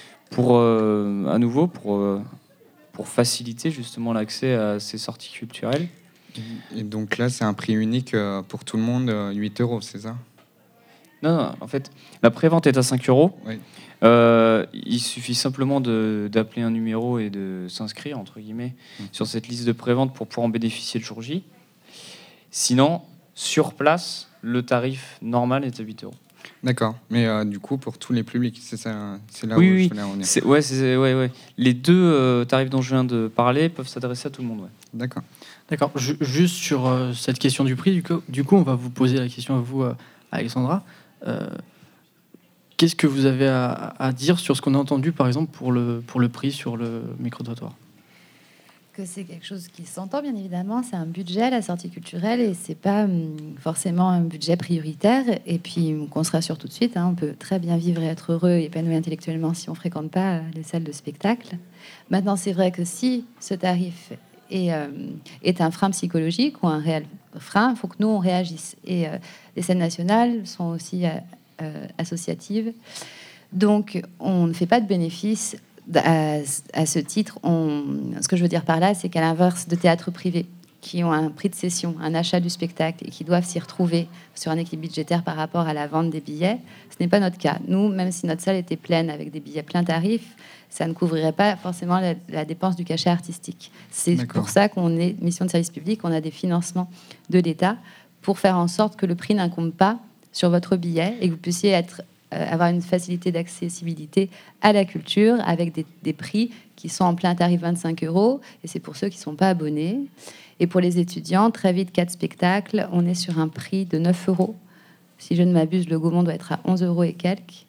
pour faciliter justement l'accès à ces sorties culturelles. Et donc là c'est un prix unique pour tout le monde, 8 €, c'est ça? Non, en fait la prévente est à 5 €. Oui. Il suffit simplement d'appeler un numéro et de s'inscrire entre guillemets sur cette liste de prévente pour pouvoir en bénéficier le jour J. Sinon, sur place, le tarif normal est à 8 €. D'accord, mais du coup pour tous les publics, c'est ça, c'est là oui, où oui. je voulais en venir. Ouais. Les deux tarifs dont je viens de parler peuvent s'adresser à tout le monde. Ouais. D'accord. Juste sur cette question du prix, du coup, on va vous poser la question à vous, Alexandra. Qu'est-ce que vous avez à dire sur ce qu'on a entendu, par exemple, pour le prix sur le micro-trottoir? Que c'est quelque chose qui s'entend, bien évidemment. C'est un budget, la sortie culturelle, et c'est pas forcément un budget prioritaire. Et puis, qu'on se rassure tout de suite, on peut très bien vivre et être heureux et épanoui intellectuellement si on fréquente pas les salles de spectacle. Maintenant, c'est vrai que si ce tarif est un frein psychologique ou un réel frein, il faut que nous, on réagisse. Et les scènes nationales sont aussi associatives. Donc, on ne fait pas de bénéfices à ce titre. Ce que je veux dire par là, c'est qu'à l'inverse de théâtres privés qui ont un prix de cession, un achat du spectacle et qui doivent s'y retrouver sur un équilibre budgétaire par rapport à la vente des billets, ce n'est pas notre cas. Nous, même si notre salle était pleine avec des billets plein tarif, ça ne couvrirait pas forcément la dépense du cachet artistique. C'est pour ça qu'on est mission de service public, on a des financements de l'État pour faire en sorte que le prix n'incombe pas sur votre billet et que vous puissiez avoir une facilité d'accessibilité à la culture avec des prix qui sont en plein tarif 25 €, et c'est pour ceux qui ne sont pas abonnés. Et pour les étudiants, très vite, 4 spectacles, on est sur un prix de 9 €. Si je ne m'abuse, le Gaumont doit être à 11 € et quelques.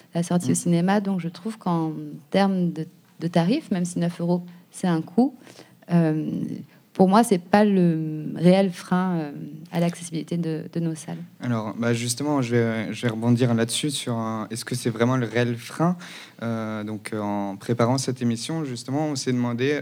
la sortie au cinéma. Donc je trouve qu'en termes de tarifs, même si 9 € c'est un coût, pour moi, c'est pas le réel frein à l'accessibilité de nos salles. Alors, justement, je vais rebondir là-dessus sur est-ce que c'est vraiment le réel frein. Donc, en préparant cette émission, justement, on s'est demandé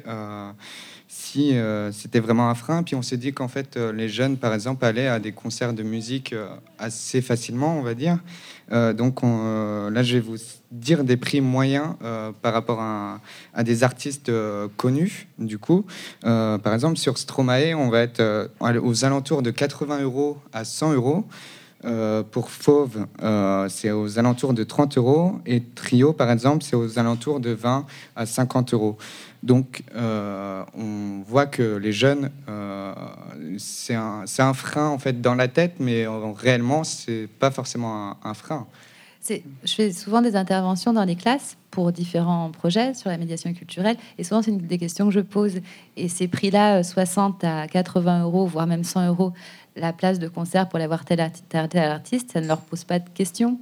si c'était vraiment un frein. Puis on s'est dit qu'en fait, les jeunes, par exemple, allaient à des concerts de musique assez facilement, on va dire. Donc là, je vais vous dire des prix moyens par rapport à des artistes connus. Du coup, par exemple, sur Stromae, on va être aux alentours de 80 € à 100 €. Pour Fauve, c'est aux alentours de 30 €. Et Trio, par exemple, c'est aux alentours de 20 à 50 €. Donc, on voit que les jeunes, c'est un frein en fait dans la tête, mais réellement, c'est pas forcément un frein. Je fais souvent des interventions dans les classes pour différents projets sur la médiation culturelle, et souvent c'est une des questions que je pose. Et ces prix-là, 60 à 80 €, voire même 100 €, la place de concert pour aller voir tel artiste, ça ne leur pose pas de questions.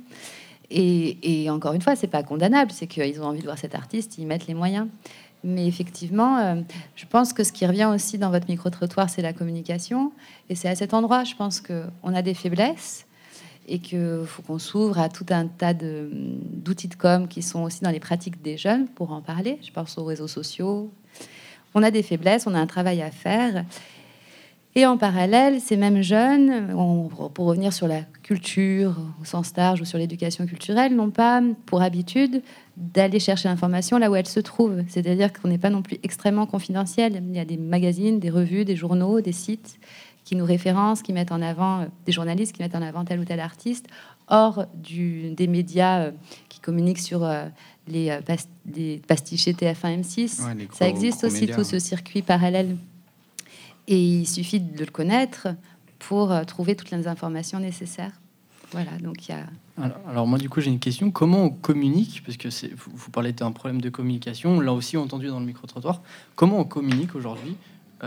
Et encore une fois, c'est pas condamnable, c'est qu'ils ont envie de voir cet artiste, ils mettent les moyens. Mais effectivement, je pense que ce qui revient aussi dans votre micro-trottoir, c'est la communication. Et c'est à cet endroit, je pense qu'on a des faiblesses et qu'il faut qu'on s'ouvre à tout un tas d'outils de com qui sont aussi dans les pratiques des jeunes pour en parler. Je pense aux réseaux sociaux. On a des faiblesses, on a un travail à faire. Et en parallèle, ces mêmes jeunes, pour revenir sur la culture au sens large ou sur l'éducation culturelle, n'ont pas pour habitude d'aller chercher l'information là où elle se trouve. C'est-à-dire qu'on n'est pas non plus extrêmement confidentiel. Il y a des magazines, des revues, des journaux, des sites qui nous référencent, qui mettent en avant, des journalistes qui mettent en avant tel ou tel artiste, hors des médias qui communiquent sur les pastichés TF1, M6. Ouais, ça existe aussi, médias, tout ce circuit parallèle. Et il suffit de le connaître pour trouver toutes les informations nécessaires. Voilà, donc il y a... Alors moi, du coup, j'ai une question. Comment on communique? Parce que vous parlez d'un problème de communication, on l'a aussi entendu dans le micro-trottoir. Comment on communique aujourd'hui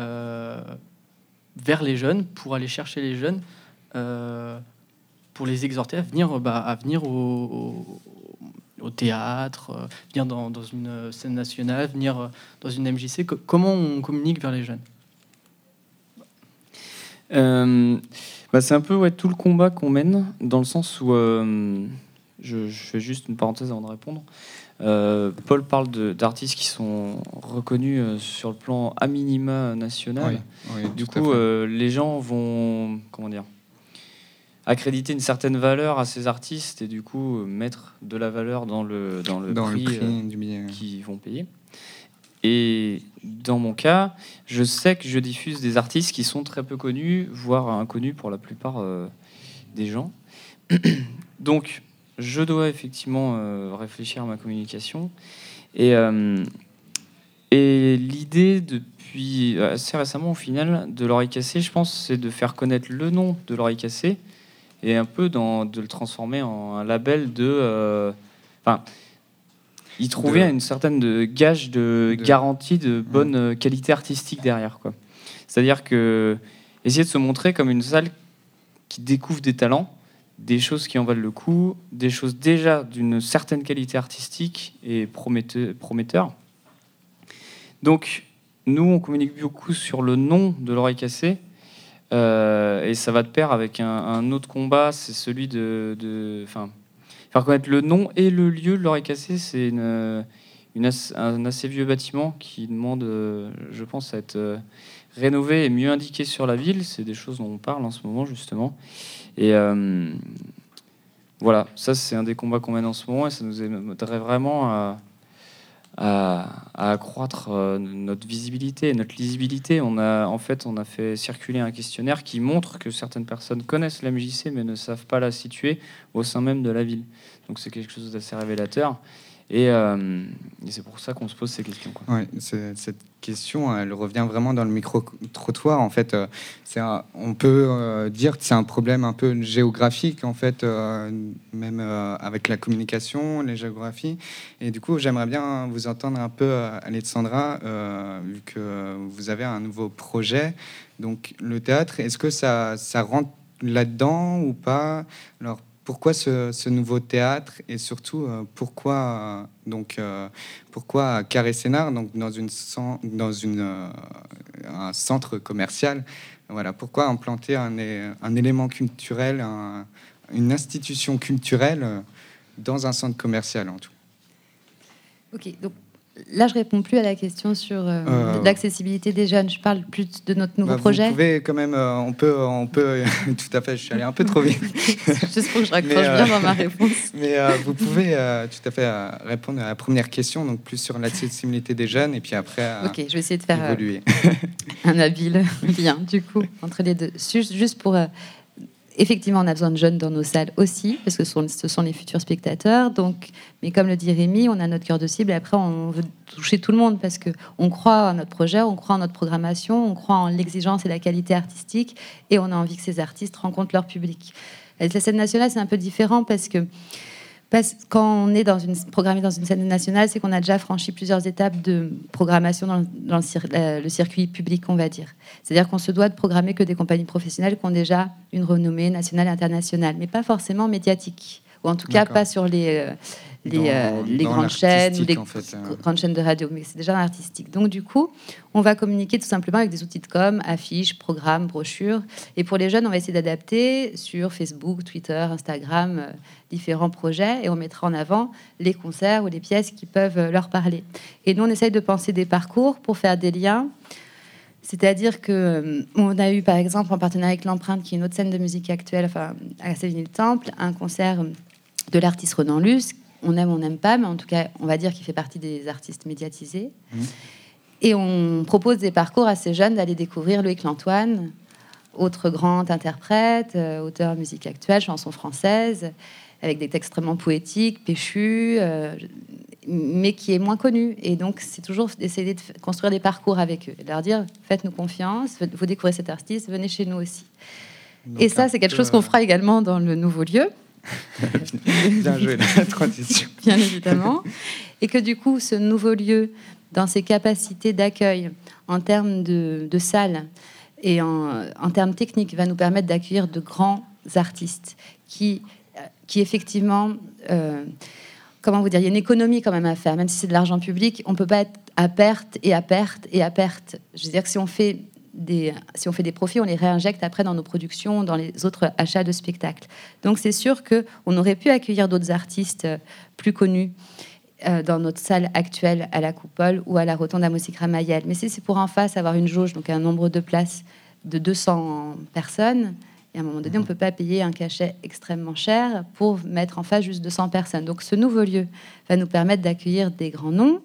vers les jeunes, pour aller chercher les jeunes, pour les exhorter à venir au théâtre, venir dans une scène nationale, venir dans une MJC? Comment on communique vers les jeunes? C'est un peu tout le combat qu'on mène, dans le sens où je fais juste une parenthèse avant de répondre. Paul parle d'artistes qui sont reconnus sur le plan à minima national. Oui, du coup, les gens vont accréditer une certaine valeur à ces artistes et du coup mettre de la valeur dans le prix du billet qu'ils vont payer. Et dans mon cas, je sais que je diffuse des artistes qui sont très peu connus, voire inconnus pour la plupart des gens. Donc, je dois effectivement réfléchir à ma communication. Et l'idée, depuis assez récemment, au final, de l'Oreille Cassée, je pense, c'est de faire connaître le nom de l'Oreille Cassée et un peu de le transformer en un label y trouver une certaine gage de garantie de bonne qualité artistique derrière, quoi. C'est-à-dire que essayer de se montrer comme une salle qui découvre des talents, des choses qui en valent le coup, des choses déjà d'une certaine qualité artistique et prometteur. Donc, nous, on communique beaucoup sur le nom de l'Oreille Cassée, et ça va de pair avec un autre combat, c'est celui de faire connaître le nom et le lieu de l'Oreille Cassée. C'est un assez vieux bâtiment qui demande, je pense, à être rénové et mieux indiqué sur la ville. C'est des choses dont on parle en ce moment, justement. Et voilà, ça, c'est un des combats qu'on mène en ce moment, et ça nous aiderait vraiment à accroître notre visibilité et notre lisibilité. On a fait circuler un questionnaire qui montre que certaines personnes connaissent la MJC mais ne savent pas la situer au sein même de la ville. Donc c'est quelque chose d'assez révélateur. Et c'est pour ça qu'on se pose ces questions, quoi. Ouais, cette question, elle revient vraiment dans le micro-trottoir. En fait, on peut dire que c'est un problème un peu géographique, en fait, même avec la communication, les géographies. Et du coup, j'aimerais bien vous entendre un peu, Alexandra, vu que vous avez un nouveau projet. Donc, le théâtre, est-ce que ça rentre là-dedans ou pas? Alors, pourquoi ce nouveau théâtre et surtout pourquoi Carré Sénart, donc dans un centre commercial. Voilà, pourquoi implanter un élément culturel, une institution culturelle dans un centre commercial en tout. Ok, donc là je réponds plus à la question sur l'accessibilité des jeunes. Je parle plus de notre nouveau projet. Vous pouvez quand même, on peut tout à fait. Je suis allé un peu trop vite. Juste pour que je raccroche bien dans ma réponse. Mais vous pouvez tout à fait répondre à la première question, donc plus sur l'accessibilité des jeunes, et puis après. Ok, je vais essayer de faire évoluer. Un habile lien du coup entre les deux. Juste pour effectivement, on a besoin de jeunes dans nos salles aussi, parce que ce sont les futurs spectateurs. Donc, mais comme le dit Rémi, on a notre cœur de cible et après, on veut toucher tout le monde parce qu'on croit en notre projet, on croit en notre programmation, on croit en l'exigence et la qualité artistique et on a envie que ces artistes rencontrent leur public. Avec la scène nationale, c'est un peu différent parce que quand on est programmé dans une scène nationale, c'est qu'on a déjà franchi plusieurs étapes de programmation dans le circuit public, on va dire. C'est-à-dire qu'on se doit de programmer que des compagnies professionnelles qui ont déjà une renommée nationale et internationale, mais pas forcément médiatique, ou en tout cas pas sur les grandes chaînes ou les grandes chaînes de radio, mais c'est déjà artistique. Donc du coup, on va communiquer tout simplement avec des outils de com, affiches, programmes, brochures. Et pour les jeunes, on va essayer d'adapter sur Facebook, Twitter, Instagram, différents projets, et on mettra en avant les concerts ou les pièces qui peuvent leur parler. Et nous, on essaye de penser des parcours pour faire des liens. C'est-à-dire qu'on a eu, par exemple, en partenariat avec l'Empreinte, qui est une autre scène de musique actuelle, à Sévigné-le-Temple, un concert de l'artiste Renan Luce. On aime, on n'aime pas, mais en tout cas, on va dire qu'il fait partie des artistes médiatisés. Et on propose des parcours à ces jeunes d'aller découvrir Loïc Lantoine, autre grand interprète, auteur de musique actuelle, chanson française, avec des textes extrêmement poétiques, péchus, mais qui est moins connu. Et donc, c'est toujours d'essayer de construire des parcours avec eux, de leur dire, faites-nous confiance, vous découvrez cet artiste, venez chez nous aussi. Donc, et ça, c'est quelque chose qu'on fera également dans le nouveau lieu. Bien joué, la transition. Bien évidemment. Et que du coup, ce nouveau lieu, dans ses capacités d'accueil, en termes de salles et en termes techniques, va nous permettre d'accueillir de grands artistes qui effectivement... comment vous dire, il y a une économie quand même à faire, même si c'est de l'argent public, on ne peut pas être à perte et à perte et à perte. Je veux dire que si on fait des profits, on les réinjecte après dans nos productions, dans les autres achats de spectacles. Donc c'est sûr qu'on aurait pu accueillir d'autres artistes plus connus dans notre salle actuelle à la Coupole ou à la Rotonde à Mossy-Cramayel. Mais si c'est pour en face avoir une jauge, donc un nombre de places de 200 personnes, et à un moment donné, on ne peut pas payer un cachet extrêmement cher pour mettre en face juste 200 personnes. Donc ce nouveau lieu va nous permettre d'accueillir des grands noms,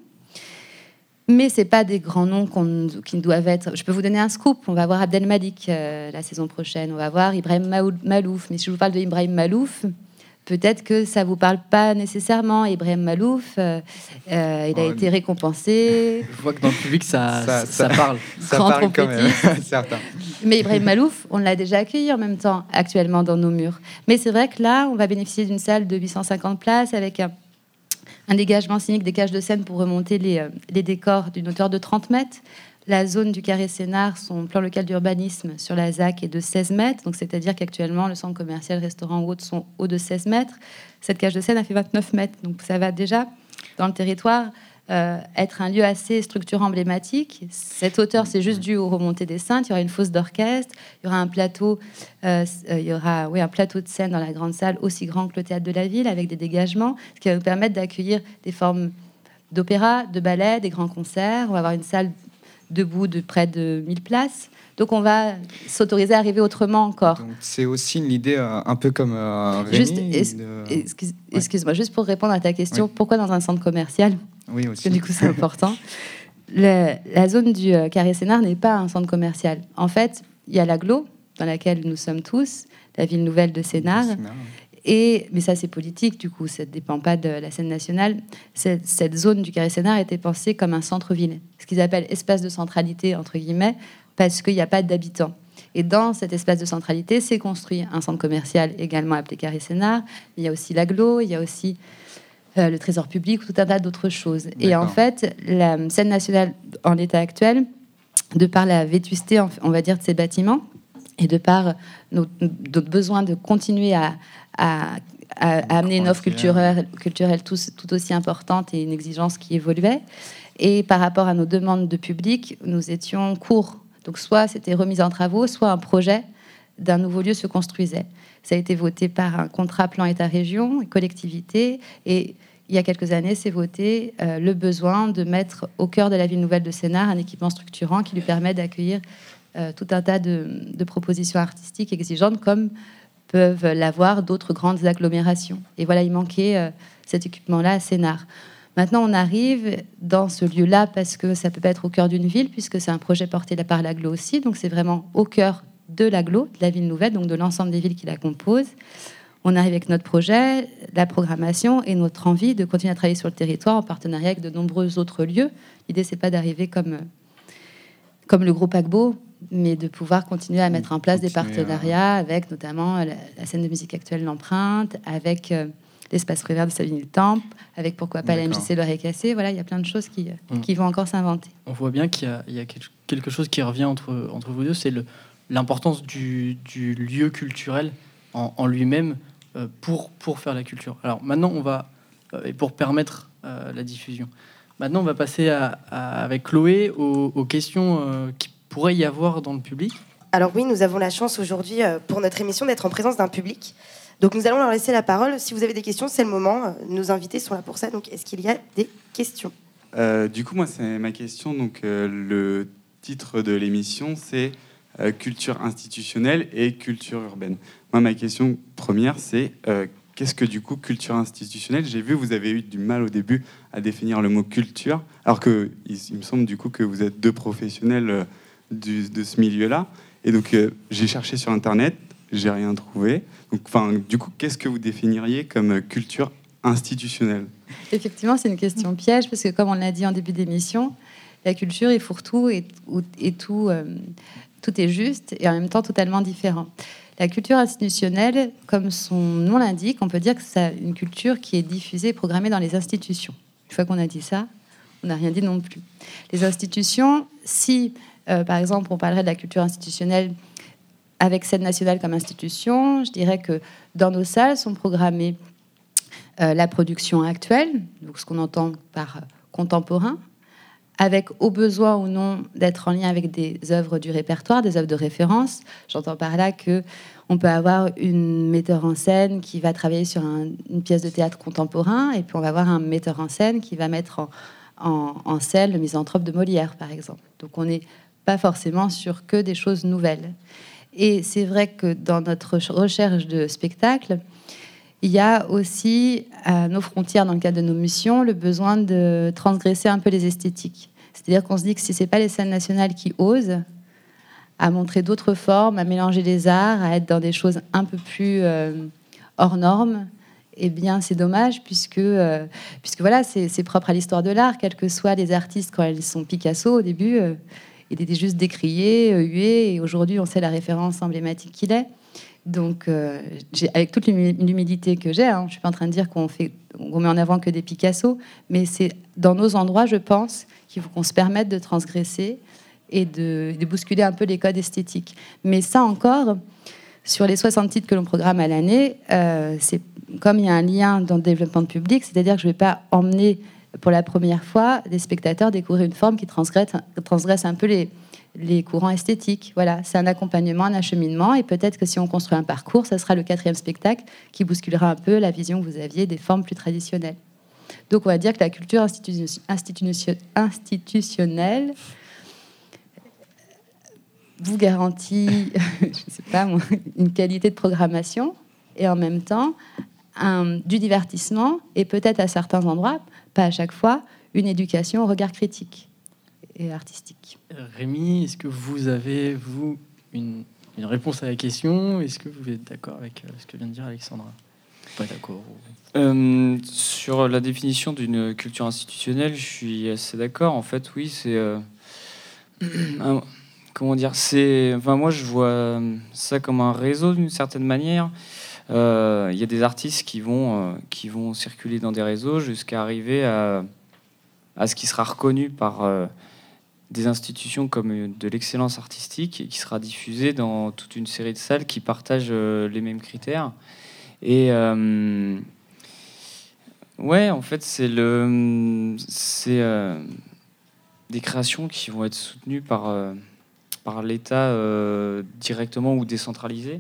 mais ce n'est pas des grands noms qui doivent être... Je peux vous donner un scoop. On va voir Abdel Malik la saison prochaine. On va voir Ibrahim Malouf. Mais si je vous parle de Ibrahim Malouf, peut-être que ça ne vous parle pas nécessairement. Ibrahim Malouf, il a été récompensé. Je vois que dans le public, ça parle. Ça parle quand même, certain. Mais Ibrahim Malouf, on l'a déjà accueilli en même temps, actuellement, dans nos murs. Mais c'est vrai que là, on va bénéficier d'une salle de 850 places avec un dégagement scénique, des cages de scène pour remonter les décors d'une hauteur de 30 mètres. La zone du Carré Sénart, son plan local d'urbanisme sur la ZAC est de 16 mètres. Donc, c'est-à-dire qu'actuellement, le centre commercial, restaurant ou autres sont hauts de 16 mètres. Cette cage de scène a fait 29 mètres. Donc, ça va déjà, dans le territoire, être un lieu assez structurant, emblématique. Cette hauteur, c'est juste dû aux remontées des Saintes. Il y aura une fosse d'orchestre, il y aura un plateau, un plateau de scène dans la grande salle aussi grand que le théâtre de la ville, avec des dégagements, ce qui va nous permettre d'accueillir des formes d'opéra, de ballet, des grands concerts. On va avoir une salle debout de près de 1000 places. Donc on va s'autoriser à arriver autrement encore. Donc c'est aussi l'idée un peu comme Rémi. Juste, excuse-moi, juste pour répondre à ta question, pourquoi dans un centre commercial ? Oui, aussi. Parce que du coup c'est important. La zone du Carré Sénart n'est pas un centre commercial. En fait, il y a l'agglo dans laquelle nous sommes tous, la ville nouvelle de Sénart. Mais ça, c'est politique, du coup, ça ne dépend pas de la scène nationale. Cette zone du Carré Sénart a été pensée comme un centre-ville, ce qu'ils appellent espace de centralité, entre guillemets, parce qu'il n'y a pas d'habitants. Et dans cet espace de centralité, s'est construit un centre commercial également appelé Carré Sénart. Il y a aussi l'agglo, il y a aussi le trésor public, tout un tas d'autres choses. D'accord. Et en fait, la scène nationale, en l'état actuel, de par la vétusté, on va dire, de ces bâtiments, et de par notre besoin de continuer à à amener une offre culturelle tout aussi importante et une exigence qui évoluait. Et par rapport à nos demandes de public, nous étions courts. Donc soit c'était remise en travaux, soit un projet d'un nouveau lieu se construisait. Ça a été voté par un contrat plan État-région, collectivité, et il y a quelques années, c'est voté le besoin de mettre au cœur de la ville nouvelle de Sénart un équipement structurant qui lui permet d'accueillir tout un tas de propositions artistiques exigeantes comme peuvent l'avoir d'autres grandes agglomérations. Et voilà, il manquait cet équipement-là à Sénart. Maintenant, on arrive dans ce lieu-là parce que ça peut pas être au cœur d'une ville puisque c'est un projet porté par l'agglo aussi. Donc, c'est vraiment au cœur de l'agglo, de la ville nouvelle, donc de l'ensemble des villes qui la composent. On arrive avec notre projet, la programmation et notre envie de continuer à travailler sur le territoire en partenariat avec de nombreux autres lieux. L'idée, c'est pas d'arriver comme le groupe Agbo, mais de pouvoir continuer à mettre en place des partenariats avec notamment la scène de musique actuelle L'Empreinte, avec l'espace Prévert de Savigny-le-Temple, avec pourquoi pas la MJC L'Oreille Cassée. Voilà, il y a plein de choses qui vont encore s'inventer. On voit bien qu'il y a quelque chose qui revient entre vous deux, c'est l'importance du lieu culturel en lui-même pour faire la culture. Alors maintenant, on va, et pour permettre la diffusion. Maintenant, on va passer avec Chloé aux questions qui pourrait y avoir dans le public. Alors oui, nous avons la chance aujourd'hui pour notre émission d'être en présence d'un public. Donc nous allons leur laisser la parole. Si vous avez des questions, c'est le moment. Nos invités sont là pour ça. Donc est-ce qu'il y a des questions ? Du coup, moi, c'est ma question. Donc le titre de l'émission, c'est culture institutionnelle et culture urbaine. Moi, ma question première, c'est qu'est-ce que du coup culture institutionnelle ? J'ai vu, vous avez eu du mal au début à définir le mot culture, alors que il me semble du coup que vous êtes deux professionnels de ce milieu-là. Et donc, j'ai cherché sur Internet, j'ai rien trouvé. Donc, du coup, qu'est-ce que vous définiriez comme culture institutionnelle ? Effectivement, c'est une question piège, parce que comme on l'a dit en début d'émission, la culture est fourre-tout et tout est juste et en même temps totalement différent. La culture institutionnelle, comme son nom l'indique, on peut dire que c'est une culture qui est diffusée et programmée dans les institutions. Une fois qu'on a dit ça, on n'a rien dit non plus. Les institutions, si... par exemple, on parlerait de la culture institutionnelle avec Scène nationale comme institution. Je dirais que dans nos salles sont programmées la production actuelle, donc ce qu'on entend par contemporain, avec au besoin ou non d'être en lien avec des œuvres du répertoire, des œuvres de référence. J'entends par là qu'on peut avoir une metteur en scène qui va travailler sur une pièce de théâtre contemporain, et puis on va avoir un metteur en scène qui va mettre en scène le Misanthrope de Molière, par exemple. Donc on n'est pas forcément sur que des choses nouvelles. Et c'est vrai que dans notre recherche de spectacle, il y a aussi à nos frontières, dans le cadre de nos missions, le besoin de transgresser un peu les esthétiques. C'est-à-dire qu'on se dit que si ce n'est pas les scènes nationales qui osent à montrer d'autres formes, à mélanger les arts, à être dans des choses un peu plus hors normes, eh bien, c'est dommage, puisque voilà, c'est propre à l'histoire de l'art, quels que soient les artistes, quand ils sont Picasso, au début... il était juste décrié, hué, et aujourd'hui, on sait la référence emblématique qu'il est. Donc, avec toute l'humilité que j'ai, je ne suis pas en train de dire qu'on met en avant que des Picasso, mais c'est dans nos endroits, je pense, qu'il faut qu'on se permette de transgresser et de bousculer un peu les codes esthétiques. Mais ça encore, sur les 60 titres que l'on programme à l'année, c'est comme il y a un lien dans le développement de public, c'est-à-dire que je ne vais pas emmener pour la première fois des spectateurs découvrir une forme qui transgresse un peu les courants esthétiques. Voilà, c'est un accompagnement, un acheminement, et peut-être que si on construit un parcours, ça sera le 4e spectacle qui bousculera un peu la vision que vous aviez des formes plus traditionnelles. Donc on va dire que la culture institutionnelle vous garantit, je ne sais pas moi, une qualité de programmation et en même temps du divertissement et peut-être à certains endroits, pas à chaque fois, une éducation au regard critique et artistique. Rémi, est-ce que vous avez, une réponse à la question ? Est-ce que vous êtes d'accord avec ce que vient de dire Alexandra ? Pas d'accord. Sur la définition d'une culture institutionnelle, je suis assez d'accord. En fait, oui, c'est... comment dire ? Moi, je vois ça comme un réseau d'une certaine manière. Il y a des artistes qui vont circuler dans des réseaux jusqu'à arriver à ce qui sera reconnu par des institutions comme de l'excellence artistique et qui sera diffusé dans toute une série de salles qui partagent les mêmes critères. Et ouais, en fait, c'est des créations qui vont être soutenues par l'État directement ou décentralisées.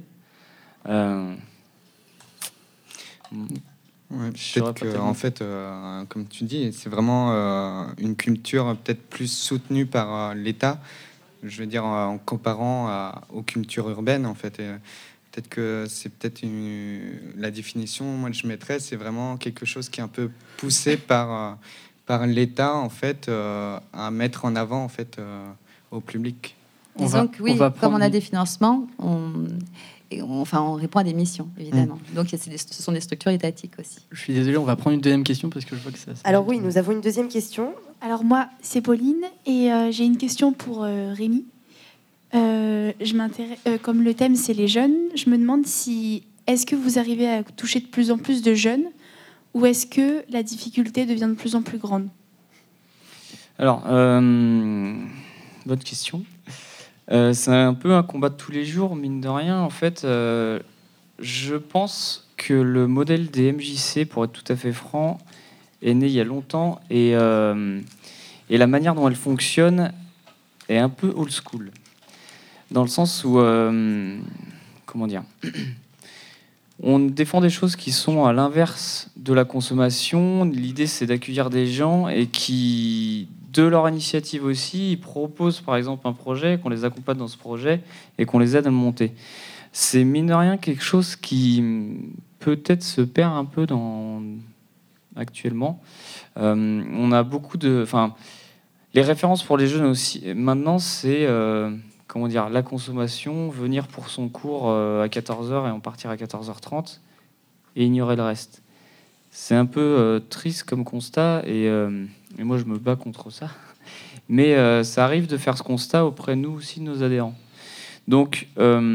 Ouais, peut-être que, en fait, comme tu dis, c'est vraiment une culture peut-être plus soutenue par l'État. Je veux dire, en comparant aux cultures urbaines, en fait. Peut-être que c'est la définition, moi, que je mettrais, c'est vraiment quelque chose qui est un peu poussé par l'État, en fait, à mettre en avant, en fait, au public. Disons que oui, comme on a des financements, on répond à des missions, évidemment. Donc, ce sont des structures étatiques aussi. Je suis désolé, on va prendre une deuxième question parce que je vois que ça... Alors oui, nous avons une deuxième question. Alors moi, c'est Pauline et j'ai une question pour Rémi. Je m'intéresse, comme le thème c'est les jeunes, je me demande est-ce que vous arrivez à toucher de plus en plus de jeunes ou est-ce que la difficulté devient de plus en plus grande? Alors, bonne question. C'est un peu un combat de tous les jours, mine de rien. En fait, je pense que le modèle des MJC, pour être tout à fait franc, est né il y a longtemps et la manière dont elle fonctionne est un peu old school. Dans le sens où, comment dire, on défend des choses qui sont à l'inverse de la consommation. L'idée, c'est d'accueillir des gens et qui, de leur initiative aussi, ils proposent par exemple un projet, qu'on les accompagne dans ce projet et qu'on les aide à le monter. C'est mine de rien quelque chose qui peut-être se perd un peu actuellement. On a beaucoup de... les références pour les jeunes aussi, maintenant, c'est... comment dire, la consommation, venir pour son cours à 14h et en partir à 14h30 et ignorer le reste. C'est un peu triste comme constat et moi je me bats contre ça. Mais ça arrive de faire ce constat auprès de nous aussi, de nos adhérents. Donc,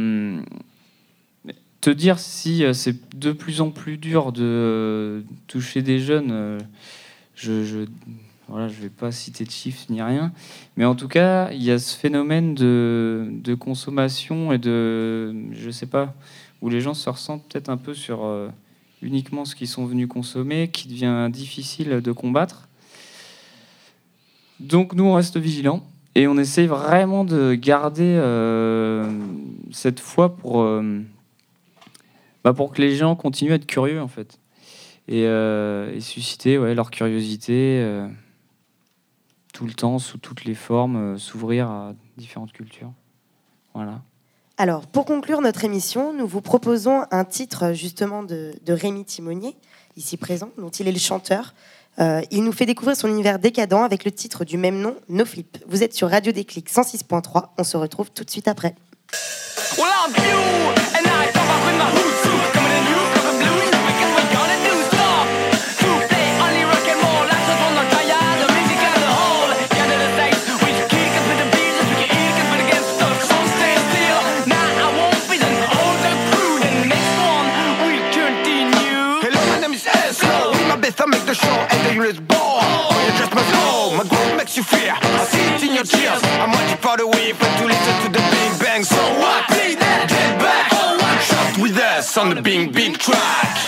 te dire si c'est de plus en plus dur de toucher des jeunes, voilà, je ne vais pas citer de chiffres ni rien, mais en tout cas, il y a ce phénomène de consommation et je sais pas, où les gens se ressentent peut-être un peu sur uniquement ce qu'ils sont venus consommer, qui devient difficile de combattre. Donc nous, on reste vigilants et on essaye vraiment de garder cette foi pour que les gens continuent à être curieux, en fait, et susciter leur curiosité. Tout le temps, sous toutes les formes, s'ouvrir à différentes cultures. Voilà. Alors, pour conclure notre émission, nous vous proposons un titre justement de Rémi Timonier, ici présent, dont il est le chanteur. Il nous fait découvrir son univers décadent avec le titre du même nom, No Flip. Vous êtes sur Radio Déclic 106.3. On se retrouve tout de suite après. I make the show and the unit's ball. You just must know, my groove makes you fear. I see it in your tears. I'm waiting for the wave and to listen to the Big Bang. So what? Play that, get back. Shout with us on the big track.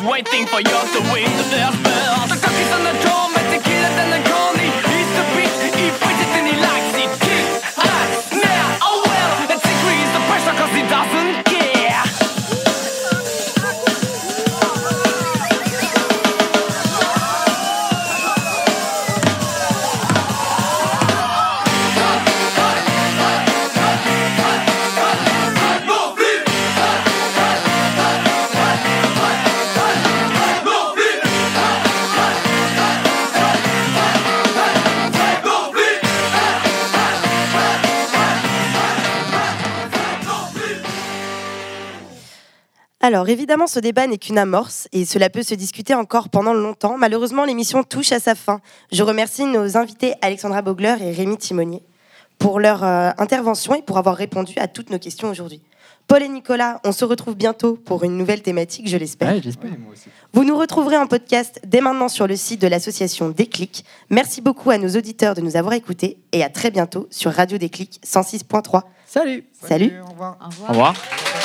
just waiting for you to ring the first bell. The cock is on the drum, and the killer than the corny. He's the beat, he fights it and he likes it. Kick, snare, oh well, let's increase the pressure cause he doesn't care. Alors évidemment, ce débat n'est qu'une amorce et cela peut se discuter encore pendant longtemps. Malheureusement, l'émission touche à sa fin. Je remercie nos invités Alexandra Bogler et Rémi Timonier pour leur intervention et pour avoir répondu à toutes nos questions aujourd'hui. Paul et Nicolas, on se retrouve bientôt pour une nouvelle thématique, je l'espère. Ouais, j'espère. Vous nous retrouverez en podcast dès maintenant sur le site de l'association Déclic. Merci beaucoup à nos auditeurs de nous avoir écoutés et à très bientôt sur Radio Déclic 106.3. Salut. Salut. Au revoir. Au revoir.